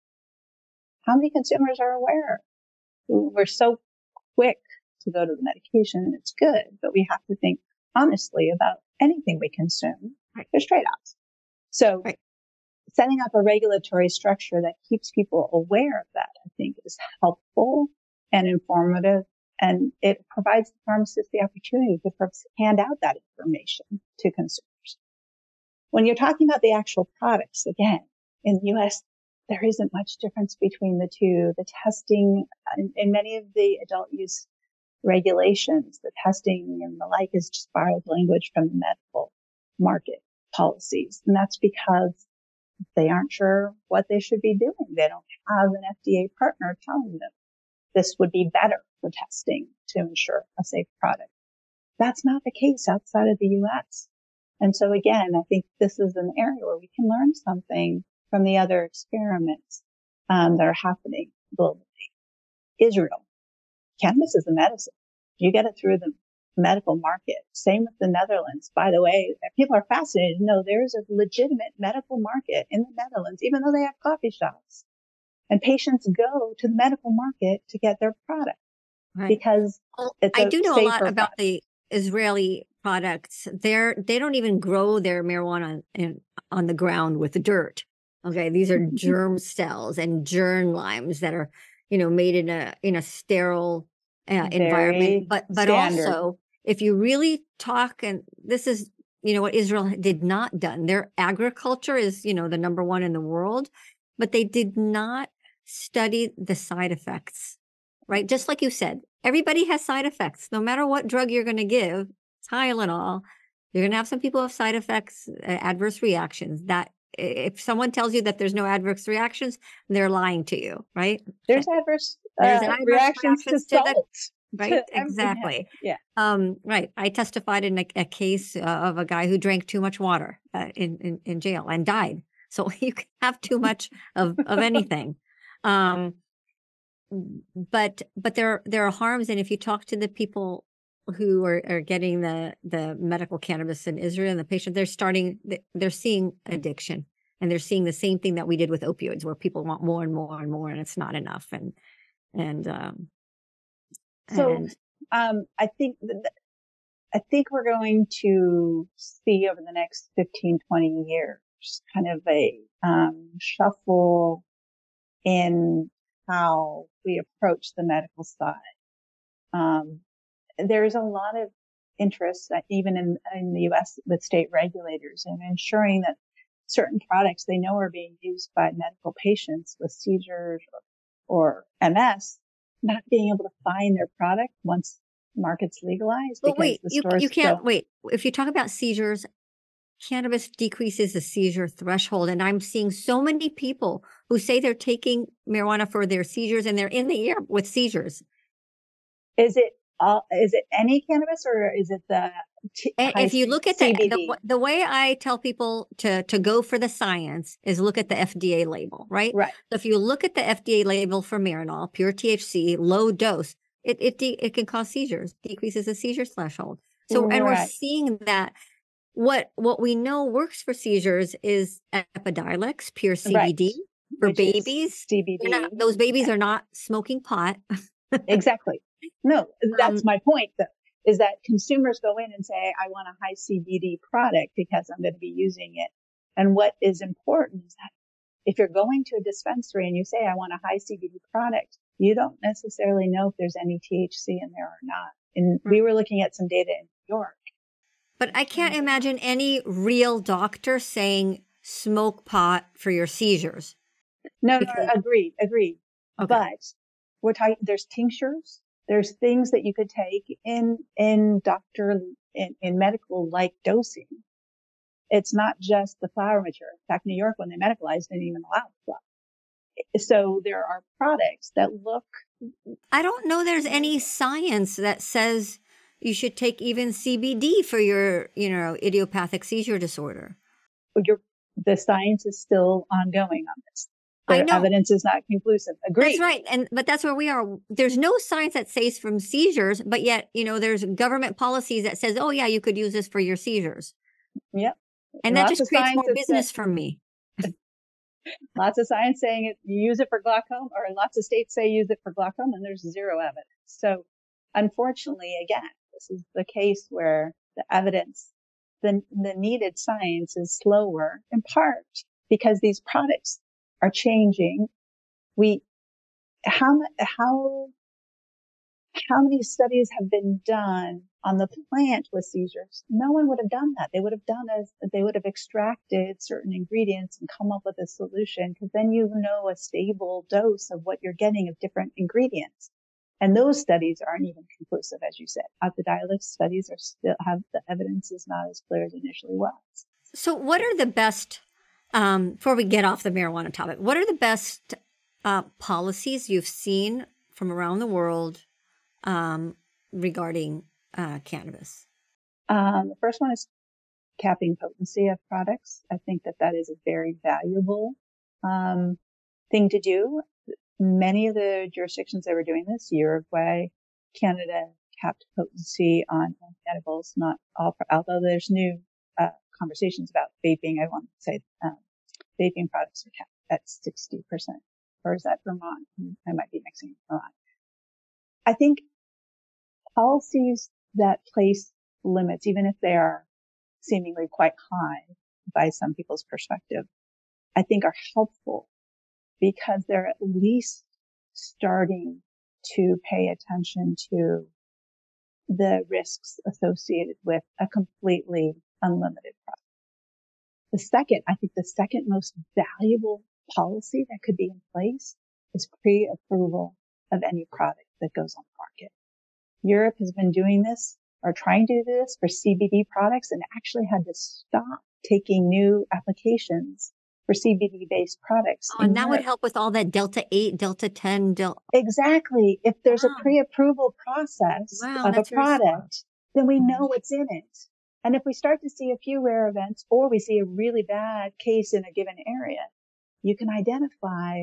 How many consumers are aware? We're so quick to go to the medication, and it's good, but we have to think honestly about anything we consume. Right. There's trade-offs. So right. Setting up a regulatory structure that keeps people aware of that, I think, is helpful and informative. And it provides the pharmacist the opportunity to hand out that information to consumers. When you're talking about the actual products, again, in the U.S., there isn't much difference between the two. The testing in many of the adult use regulations, the testing and the like is just borrowed language from the medical market policies. And that's because they aren't sure what they should be doing. They don't have an FDA partner telling them this would be better for testing to ensure a safe product. That's not the case outside of the U.S. And so again, I think this is an area where we can learn something from the other experiments that are happening globally. Israel, cannabis is a medicine. You get it through the medical market. Same with the Netherlands. By the way, people are fascinated to know there's a legitimate medical market in the Netherlands, even though they have coffee shops. And patients go to the medical market to get their product because I do know a lot about the Israeli products. They don't even grow their marijuana on the ground with the dirt. Okay, these are germ cells and germ limes that are, made in a sterile environment. But also, if you really talk, and this is, what Israel did not done. Their agriculture is, the number one in the world, but they did not study the side effects, right? Just like you said, everybody has side effects. No matter what drug you're going to give, Tylenol, you're going to have some people have side effects, adverse reactions. That if someone tells you that there's no adverse reactions, they're lying to you, right? There's adverse reactions to salt. Right, exactly. Yeah. Right. I testified in a case of a guy who drank too much water in jail and died. So you can have too much of anything. But there are harms, and if you talk to the people who are getting the medical cannabis in Israel and the patient, they're seeing addiction, and they're seeing the same thing that we did with opioids, where people want more and more and more, and it's not enough. I think we're going to see over the next 15, 20 years kind of a shuffle in how we approach the medical side. There's a lot of interest, even in the U.S. with state regulators, in ensuring that certain products they know are being used by medical patients with seizures or MS, not being able to find their product once market's legalized. But wait, you can't wait. If you talk about seizures, cannabis decreases the seizure threshold. And I'm seeing so many people who say they're taking marijuana for their seizures, and they're in the air with seizures. Is it any cannabis, or is it the if you look at the way I tell people to go for the science is look at the FDA label, right? Right. So if you look at the FDA label for Marinol, pure THC, low dose, it can cause seizures, decreases the seizure threshold. So, and we're seeing that what we know works for seizures is Epidiolex, pure CBD for babies. CBD. Those babies are not smoking pot. Exactly. No, that's my point. Is that consumers go in and say, I want a high CBD product because I'm going to be using it. And what is important is that if you're going to a dispensary and you say, I want a high CBD product, you don't necessarily know if there's any THC in there or not. And we were looking at some data in New York. But I can't imagine any real doctor saying smoke pot for your seizures. No, agreed. Okay. But we're talking, there's tinctures. There's things that you could take in medical like dosing. It's not just the flower material. In fact, New York, when they medicalized, didn't even allow the flower. So there are products that look. I don't know there's any science that says you should take even CBD for your, idiopathic seizure disorder. The science is still ongoing on this. I The know. evidence is not conclusive. Agreed. That's right. But that's where we are. There's no science that says from seizures, but yet, there's government policies that says, oh yeah, you could use this for your seizures. Yep. And that just creates more business for me. Lots of science saying it, you use it for glaucoma, or lots of states say use it for glaucoma, and there's zero evidence. So unfortunately, again, this is the case where the evidence, the needed science is slower, in part because these products are changing. How many studies have been done on the plant with seizures? No one would have done that. They would have extracted certain ingredients and come up with a solution, because then a stable dose of what you're getting of different ingredients. And those studies aren't even conclusive, as you said. Epidiolex studies the evidence is not as clear as initially was. So what are the best, before we get off the marijuana topic, what are the best policies you've seen from around the world regarding cannabis? The first one is capping potency of products. I think that is a very valuable thing to do. Many of the jurisdictions that were doing this, Uruguay, Canada, capped potency on edibles. Not all, although there's new conversations about vaping. I want to say vaping products are capped at 60%. Or is that Vermont? I might be mixing Vermont. I think policies that place limits, even if they are seemingly quite high by some people's perspective, I think are helpful, because they're at least starting to pay attention to the risks associated with a completely unlimited product. I think the second most valuable policy that could be in place is pre-approval of any product that goes on the market. Europe has been doing this, or trying to do this, for CBD products, and actually had to stop taking new applications for CBD-based products. Oh, and that would help with all that Delta 8, Delta 10, Exactly. If there's a pre-approval process of a product, then we know what's in it. And if we start to see a few rare events, or we see a really bad case in a given area, you can identify,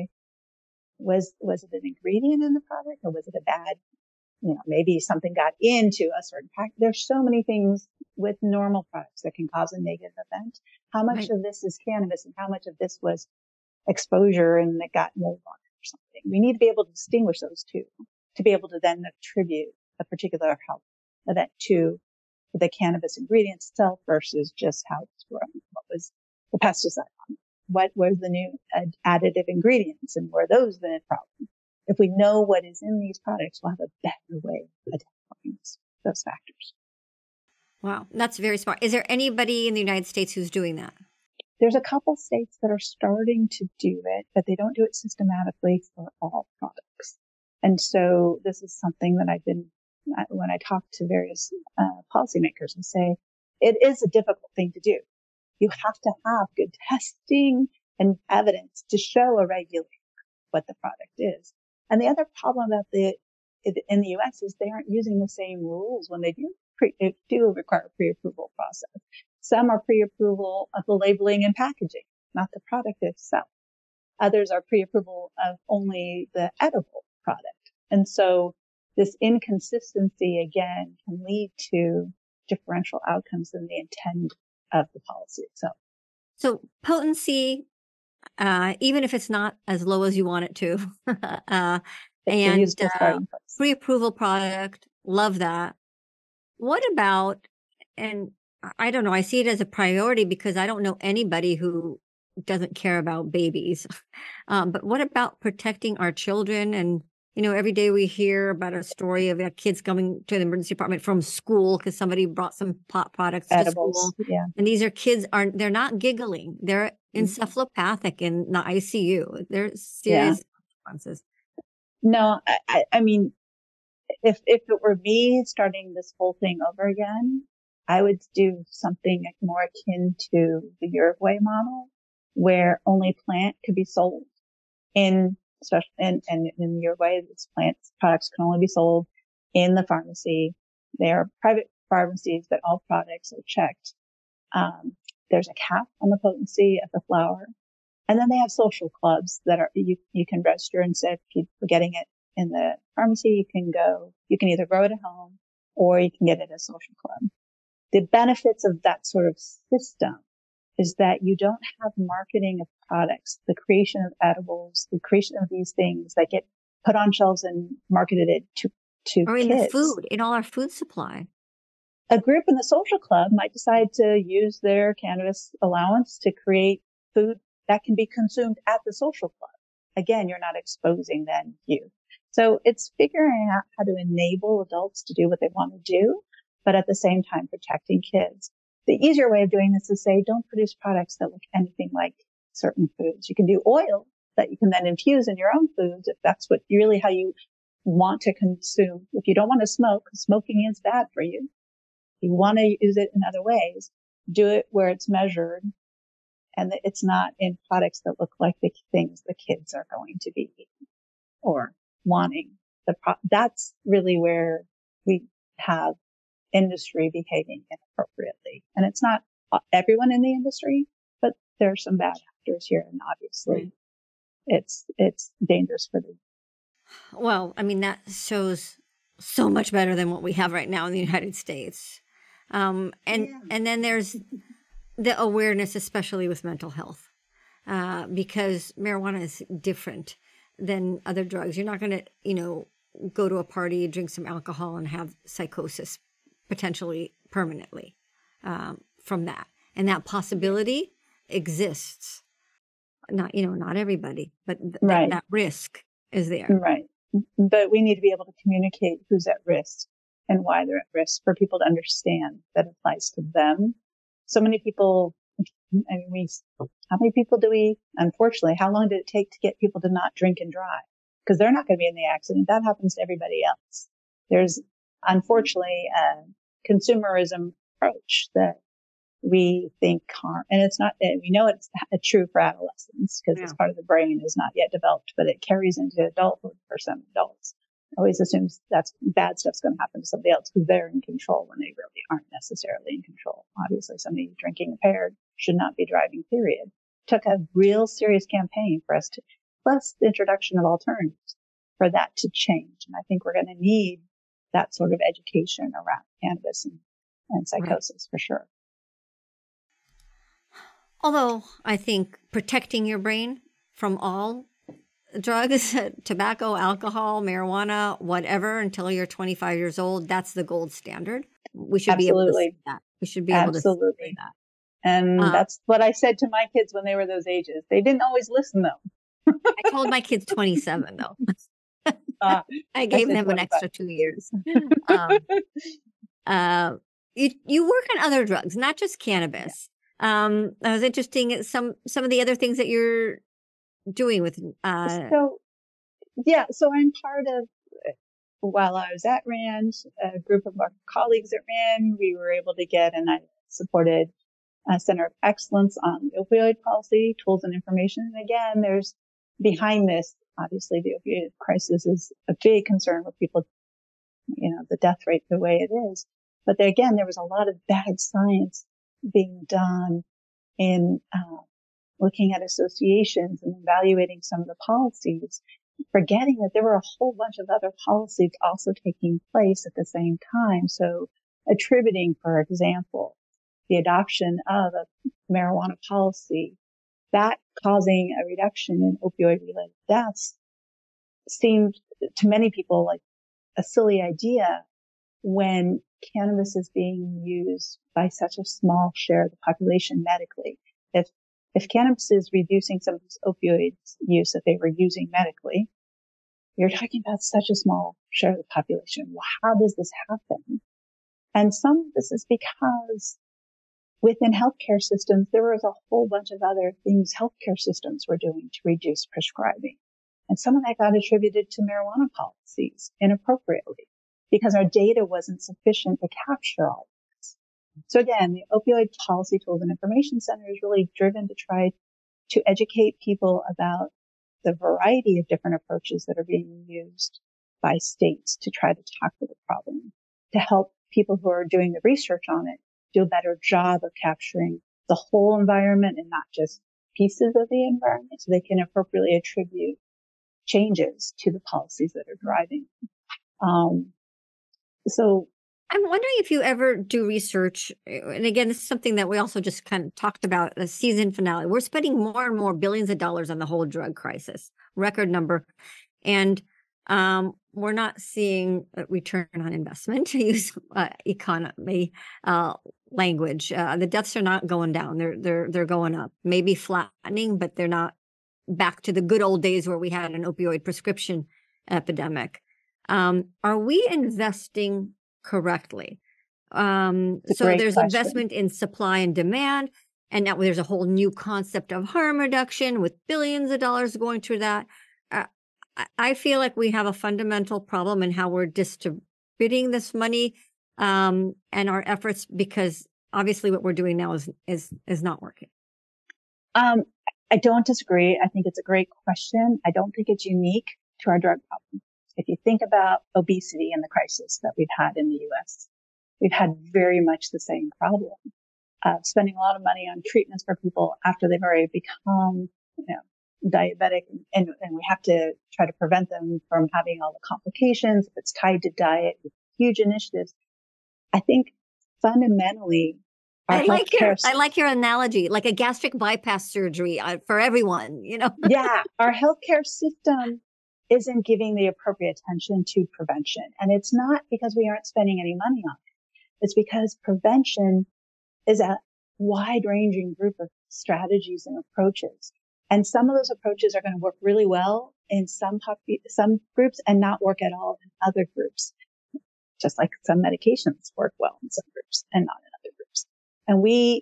was it an ingredient in the product, or was it a bad, maybe something got into a certain pack. There's so many things with normal products that can cause a negative event. How much of this is cannabis, and how much of this was exposure and it got mold on it or something? We need to be able to distinguish those two, to be able to then attribute a particular health event to the cannabis ingredient itself versus just how it's grown. What was the pesticide on it? What were the new additive ingredients, and were those the problem? If we know what is in these products, we'll have a better way of identifying those factors. Wow, that's very smart. Is there anybody in the United States who's doing that? There's a couple states that are starting to do it, but they don't do it systematically for all products. And so this is something that when I talk to various policymakers, and say, it is a difficult thing to do. You have to have good testing and evidence to show a regulator what the product is. And the other problem about in the U.S. is they aren't using the same rules when they do require a pre-approval process. Some are pre-approval of the labeling and packaging, not the product itself. Others are pre-approval of only the edible product. And so this inconsistency, again, can lead to differential outcomes than the intent of the policy itself. So potency, even if it's not as low as you want it to, and pre-approval product, love that. What about, and I don't know, I see it as a priority because I don't know anybody who doesn't care about babies. But what about protecting our children? And, every day we hear about a story of kids coming to the emergency department from school because somebody brought some pot products to school. Yeah. And these are kids, they're not giggling. They're encephalopathic in the ICU. They're serious consequences. No, I mean, if it were me starting this whole thing over again, I would do something more akin to the Uruguay model, where only plant could be sold. in special, and in your way, these plants products can only be sold in the pharmacy. They are private pharmacies, but all products are checked. There's a cap on the potency of the flower. And then they have social clubs that are, you can register and say, if you're getting it in the pharmacy, you can either grow it at home or you can get it at a social club. The benefits of that sort of system is that you don't have marketing of products, the creation of edibles, the creation of these things that get put on shelves and marketed it to Or in the kids. food, in all our food supply. A group in the social club might decide to use their cannabis allowance to create food that can be consumed at the social club. Again, you're not exposing then youth. So it's figuring out how to enable adults to do what they want to do, but at the same time protecting kids. The easier way of doing this is say, don't produce products that look anything like certain foods. You can do oil that you can then infuse in your own foods if that's what really how you want to consume. If you don't want to smoke, smoking is bad for you. If you want to use it in other ways, do it where it's measured and it's not in products that look like the things the kids are going to be eating or wanting. That's really where we have industry behaving inappropriately. And it's not everyone in the industry, but there are some bad actors here. And obviously it's dangerous for them. Well, I mean, that shows so much better than what we have right now in the United States. And then there's the awareness, especially with mental health, because marijuana is different than other drugs. You're not going to, go to a party, drink some alcohol and have psychosis potentially permanently from that. And that possibility exists. Not everybody, but that risk is there. Right. But we need to be able to communicate who's at risk and why they're at risk for people to understand that it applies to them. So many people, how many people unfortunately, how long did it take to get people to not drink and drive? Because they're not going to be in the accident. That happens to everybody else. There's unfortunately a consumerism approach that we think harm, and it's not, we know it's true for adolescents because this part of the brain is not yet developed, but it carries into adulthood for some adults. Always assumes that's bad stuff's going to happen to somebody else because they're in control when they really aren't necessarily in control. Obviously, somebody drinking impaired should not be driving, period. Took a real serious campaign for us to, plus the introduction of alternatives for that to change. And I think we're going to need that sort of education around cannabis and psychosis for sure. Although I think protecting your brain from all drugs, tobacco, alcohol, marijuana, whatever, until you're 25 years old, that's the gold standard. We should be able to say that. We should be able to say that. And that's what I said to my kids when they were those ages. They didn't always listen, though. I told my kids 27, though. I gave them 25. An extra 2 years. You work on other drugs, not just cannabis. I was interested in some of the other things that you're doing with. So I'm part of, while I was at RAND, a group of our colleagues at RAND, we were able to get, and I supported a Center of Excellence on the opioid policy, tools and information. And again, there's behind this, obviously the opioid crisis is a big concern with people, the death rate the way it is. But there was a lot of bad science being done in looking at associations and evaluating some of the policies, forgetting that there were a whole bunch of other policies also taking place at the same time. So attributing, for example, the adoption of a marijuana policy, that causing a reduction in opioid-related deaths seemed to many people like a silly idea when cannabis is being used by such a small share of the population medically. If cannabis is reducing some of this opioid use that they were using medically, you're talking about such a small share of the population. Well, how does this happen? And some of this is because within healthcare systems, there was a whole bunch of other things healthcare systems were doing to reduce prescribing. And some of that got attributed to marijuana policies inappropriately because our data wasn't sufficient to capture all of this. So again, the Opioid Policy Tools and Information Center is really driven to try to educate people about the variety of different approaches that are being used by states to try to tackle the problem, to help people who are doing the research on it do a better job of capturing the whole environment and not just pieces of the environment, so they can appropriately attribute changes to the policies that are driving. So I'm wondering if you ever do research, and again, this is something that we also just kind of talked about, the season finale. We're spending more and more billions of dollars on the whole drug crisis, record number. And we're not seeing a return on investment, to use economy language. The deaths are not going down; they're going up. Maybe flattening, but they're not back to the good old days where we had an opioid prescription epidemic. Are we investing correctly? So there's question. investment in supply and demand, and now there's a whole new concept of harm reduction with billions of dollars going through that. I feel like we have a fundamental problem in how we're distributing this money and our efforts, because obviously what we're doing now is not working. I don't disagree. I think it's a great question. I don't think it's unique to our drug problem. If you think about obesity and the crisis that we've had in the U.S., we've had very much the same problem. Spending a lot of money on treatments for people after they've already become, diabetic, and we have to try to prevent them from having all the complications if it's tied to diet, with huge initiatives. I think fundamentally, I like your analogy, like a gastric bypass surgery for everyone, Yeah, our healthcare system isn't giving the appropriate attention to prevention. And it's not because we aren't spending any money on it. It's because prevention is a wide-ranging group of strategies and approaches. And some of those approaches are going to work really well in some groups and not work at all in other groups. Just like some medications work well in some groups and not in other groups. And we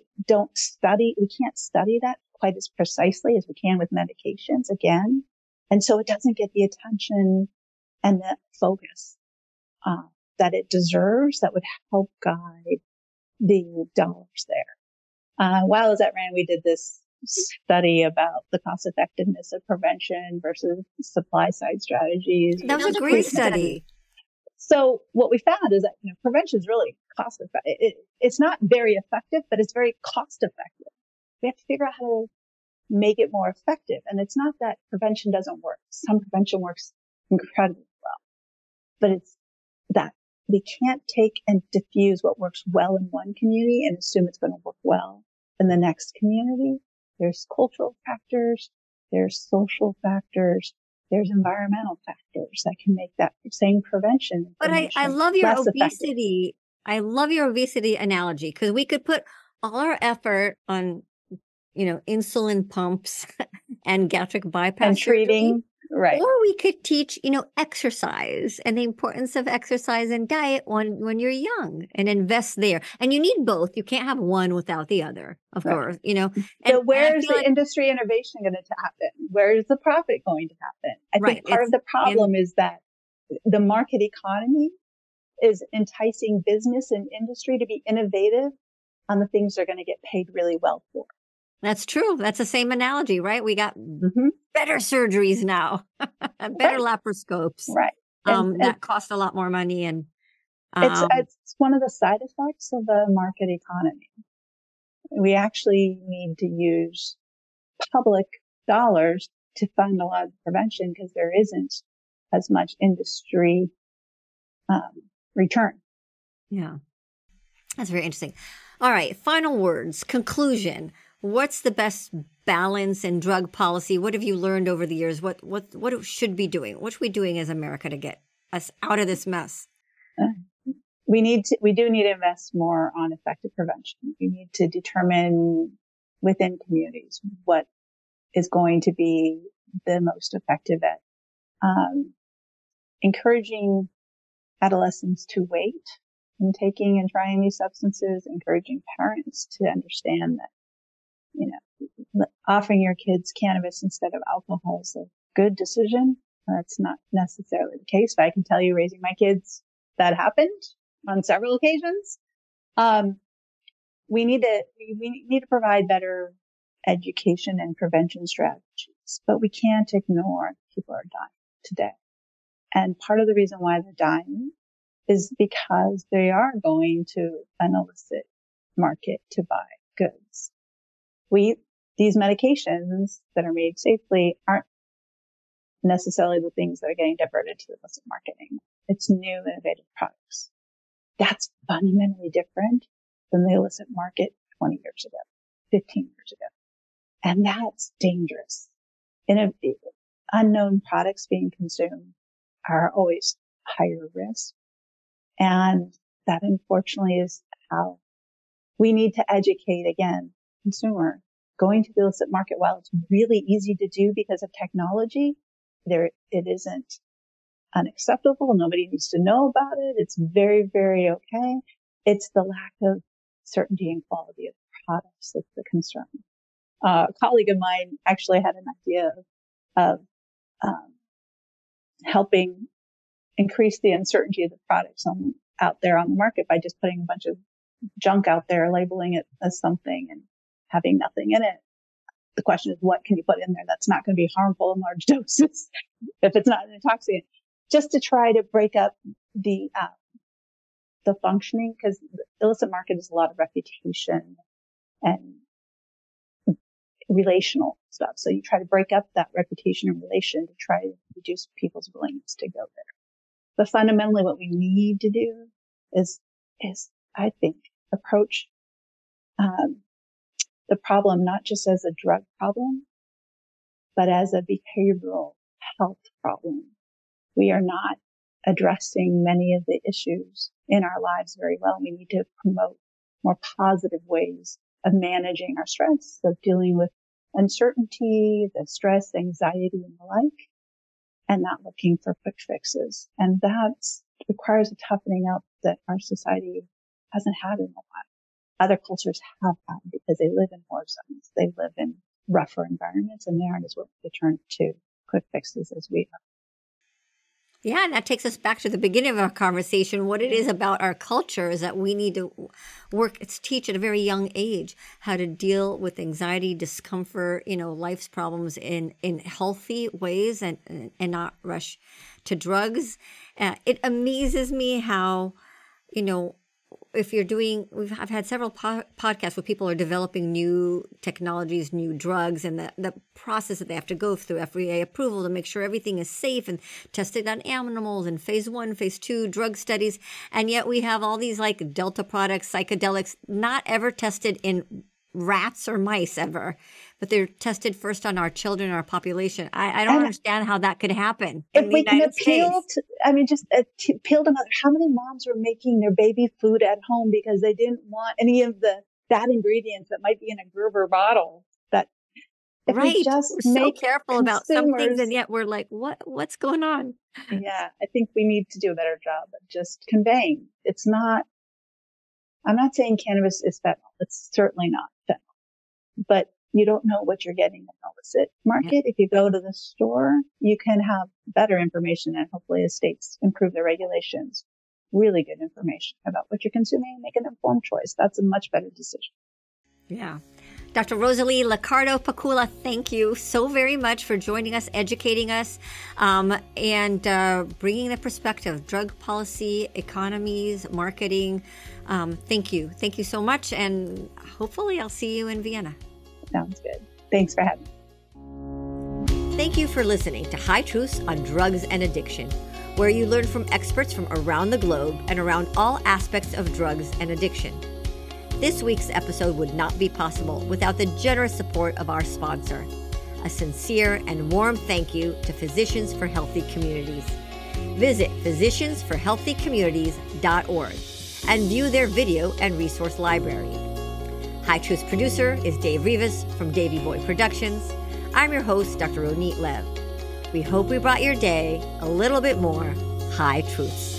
can't study that quite as precisely as we can with medications, again. And so it doesn't get the attention and the focus that it deserves, that would help guide the dollars there. A while as that ran, we did this study about the cost effectiveness of prevention versus supply side strategies. That was a great study. So what we found is that prevention is really cost effective. It's not very effective, but it's very cost effective. We have to figure out how to make it more effective. And it's not that prevention doesn't work. Some prevention works incredibly well, but it's that we can't take and diffuse what works well in one community and assume it's going to work well in the next community. There's cultural factors, there's social factors, there's environmental factors that can make that same prevention. But I love your obesity. Effective. I love your obesity analogy, because we could put all our effort on, insulin pumps and gastric bypass and treating. Right. Or we could teach, exercise and the importance of exercise and diet when you're young, and invest there. And you need both. You can't have one without the other, of course, And so where's the industry innovation going to happen? Where is the profit going to happen? I think part of the problem is that the market economy is enticing business and industry to be innovative on the things they're going to get paid really well for. That's true. That's the same analogy, right? We got better surgeries now, better laparoscopes, right? That cost a lot more money, and it's one of the side effects of the market economy. We actually need to use public dollars to fund a lot of prevention because there isn't as much industry return. Yeah, that's very interesting. All right, final words, conclusion. What's the best balance in drug policy? What have you learned over the years? What should be doing? What should we be doing as America to get us out of this mess? We do need to invest more on effective prevention. We need to determine within communities what is going to be the most effective at encouraging adolescents to wait in taking and trying these substances, encouraging parents to understand that offering your kids cannabis instead of alcohol is a good decision. That's not necessarily the case, but I can tell you, raising my kids, that happened on several occasions. We need to provide better education and prevention strategies products, but we can't ignore people are dying today. And part of the reason why they're dying is because they are going to an illicit market to buy goods. These medications that are made safely aren't necessarily the things that are getting diverted to the illicit market anymore. It's new, innovative products. That's fundamentally different than the illicit market 20 years ago, 15 years ago. And that's dangerous. Unknown products being consumed are always higher risk. And that unfortunately is how we need to educate, again, consumer. Going to the illicit market, while it's really easy to do because of technology, it isn't unacceptable. Nobody needs to know about it. It's very, very okay. It's the lack of certainty and quality of products that's the concern. A colleague of mine actually had an idea of helping increase the uncertainty of the products out there on the market by just putting a bunch of junk out there, labeling it as something and having nothing in it. The question is, what can you put in there that's not going to be harmful in large doses if it's not an intoxicant? Just to try to break up the functioning, because the illicit market is a lot of reputation and relational stuff. So you try to break up that reputation and relation to try to reduce people's willingness to go there. But fundamentally, what we need to do is I think, approach the problem not just as a drug problem, but as a behavioral health problem. We are not addressing many of the issues in our lives very well. We need to promote more positive ways of managing our stress, of dealing with uncertainty, the stress, anxiety, and the like, and not looking for quick fixes. And that requires a toughening up that our society hasn't had in a while. Other cultures have had because they live in war zones. They live in rougher environments, and they aren't as willing to turn to quick fixes as we are. Yeah, and that takes us back to the beginning of our conversation. What it is about our culture is that we need to teach at a very young age how to deal with anxiety, discomfort, life's problems in healthy ways and not rush to drugs. It amazes me how, if you're I've had several podcasts where people are developing new technologies, new drugs, and the process that they have to go through FDA approval to make sure everything is safe and tested on animals and phase 1, phase 2 drug studies. And yet we have all these like Delta products, psychedelics, not ever tested in rats or mice ever, but they're tested first on our children, our population. I don't understand how that could happen. If we can appeal to, appeal to mothers. How many moms were making their baby food at home because they didn't want any of the bad ingredients that might be in a Gerber bottle? That if we just we're make so careful about some things, and yet we're like, what's going on? Yeah, I think we need to do a better job of just conveying. It's not. I'm not saying cannabis is fentanyl. It's certainly not fentanyl. But you don't know what you're getting in the illicit market. Yeah. If you go to the store, you can have better information, and hopefully the states improve their regulations. Really good information about what you're consuming and make an informed choice. That's a much better decision. Yeah. Dr. Rosalie Liccardo-Pakula, thank you so very much for joining us, educating us, and bringing the perspective, drug policy, economies, marketing. Thank you. Thank you so much. And hopefully I'll see you in Vienna. Sounds good. Thanks for having me. Thank you for listening to High Truths on Drugs and Addiction, where you learn from experts from around the globe and around all aspects of drugs and addiction. This week's episode would not be possible without the generous support of our sponsor. A sincere and warm thank you to Physicians for Healthy Communities. Visit physiciansforhealthycommunities.org and view their video and resource library. High Truths producer is Dave Rivas from Davey Boy Productions. I'm your host, Dr. Ronit Lev. We hope we brought your day a little bit more High Truths.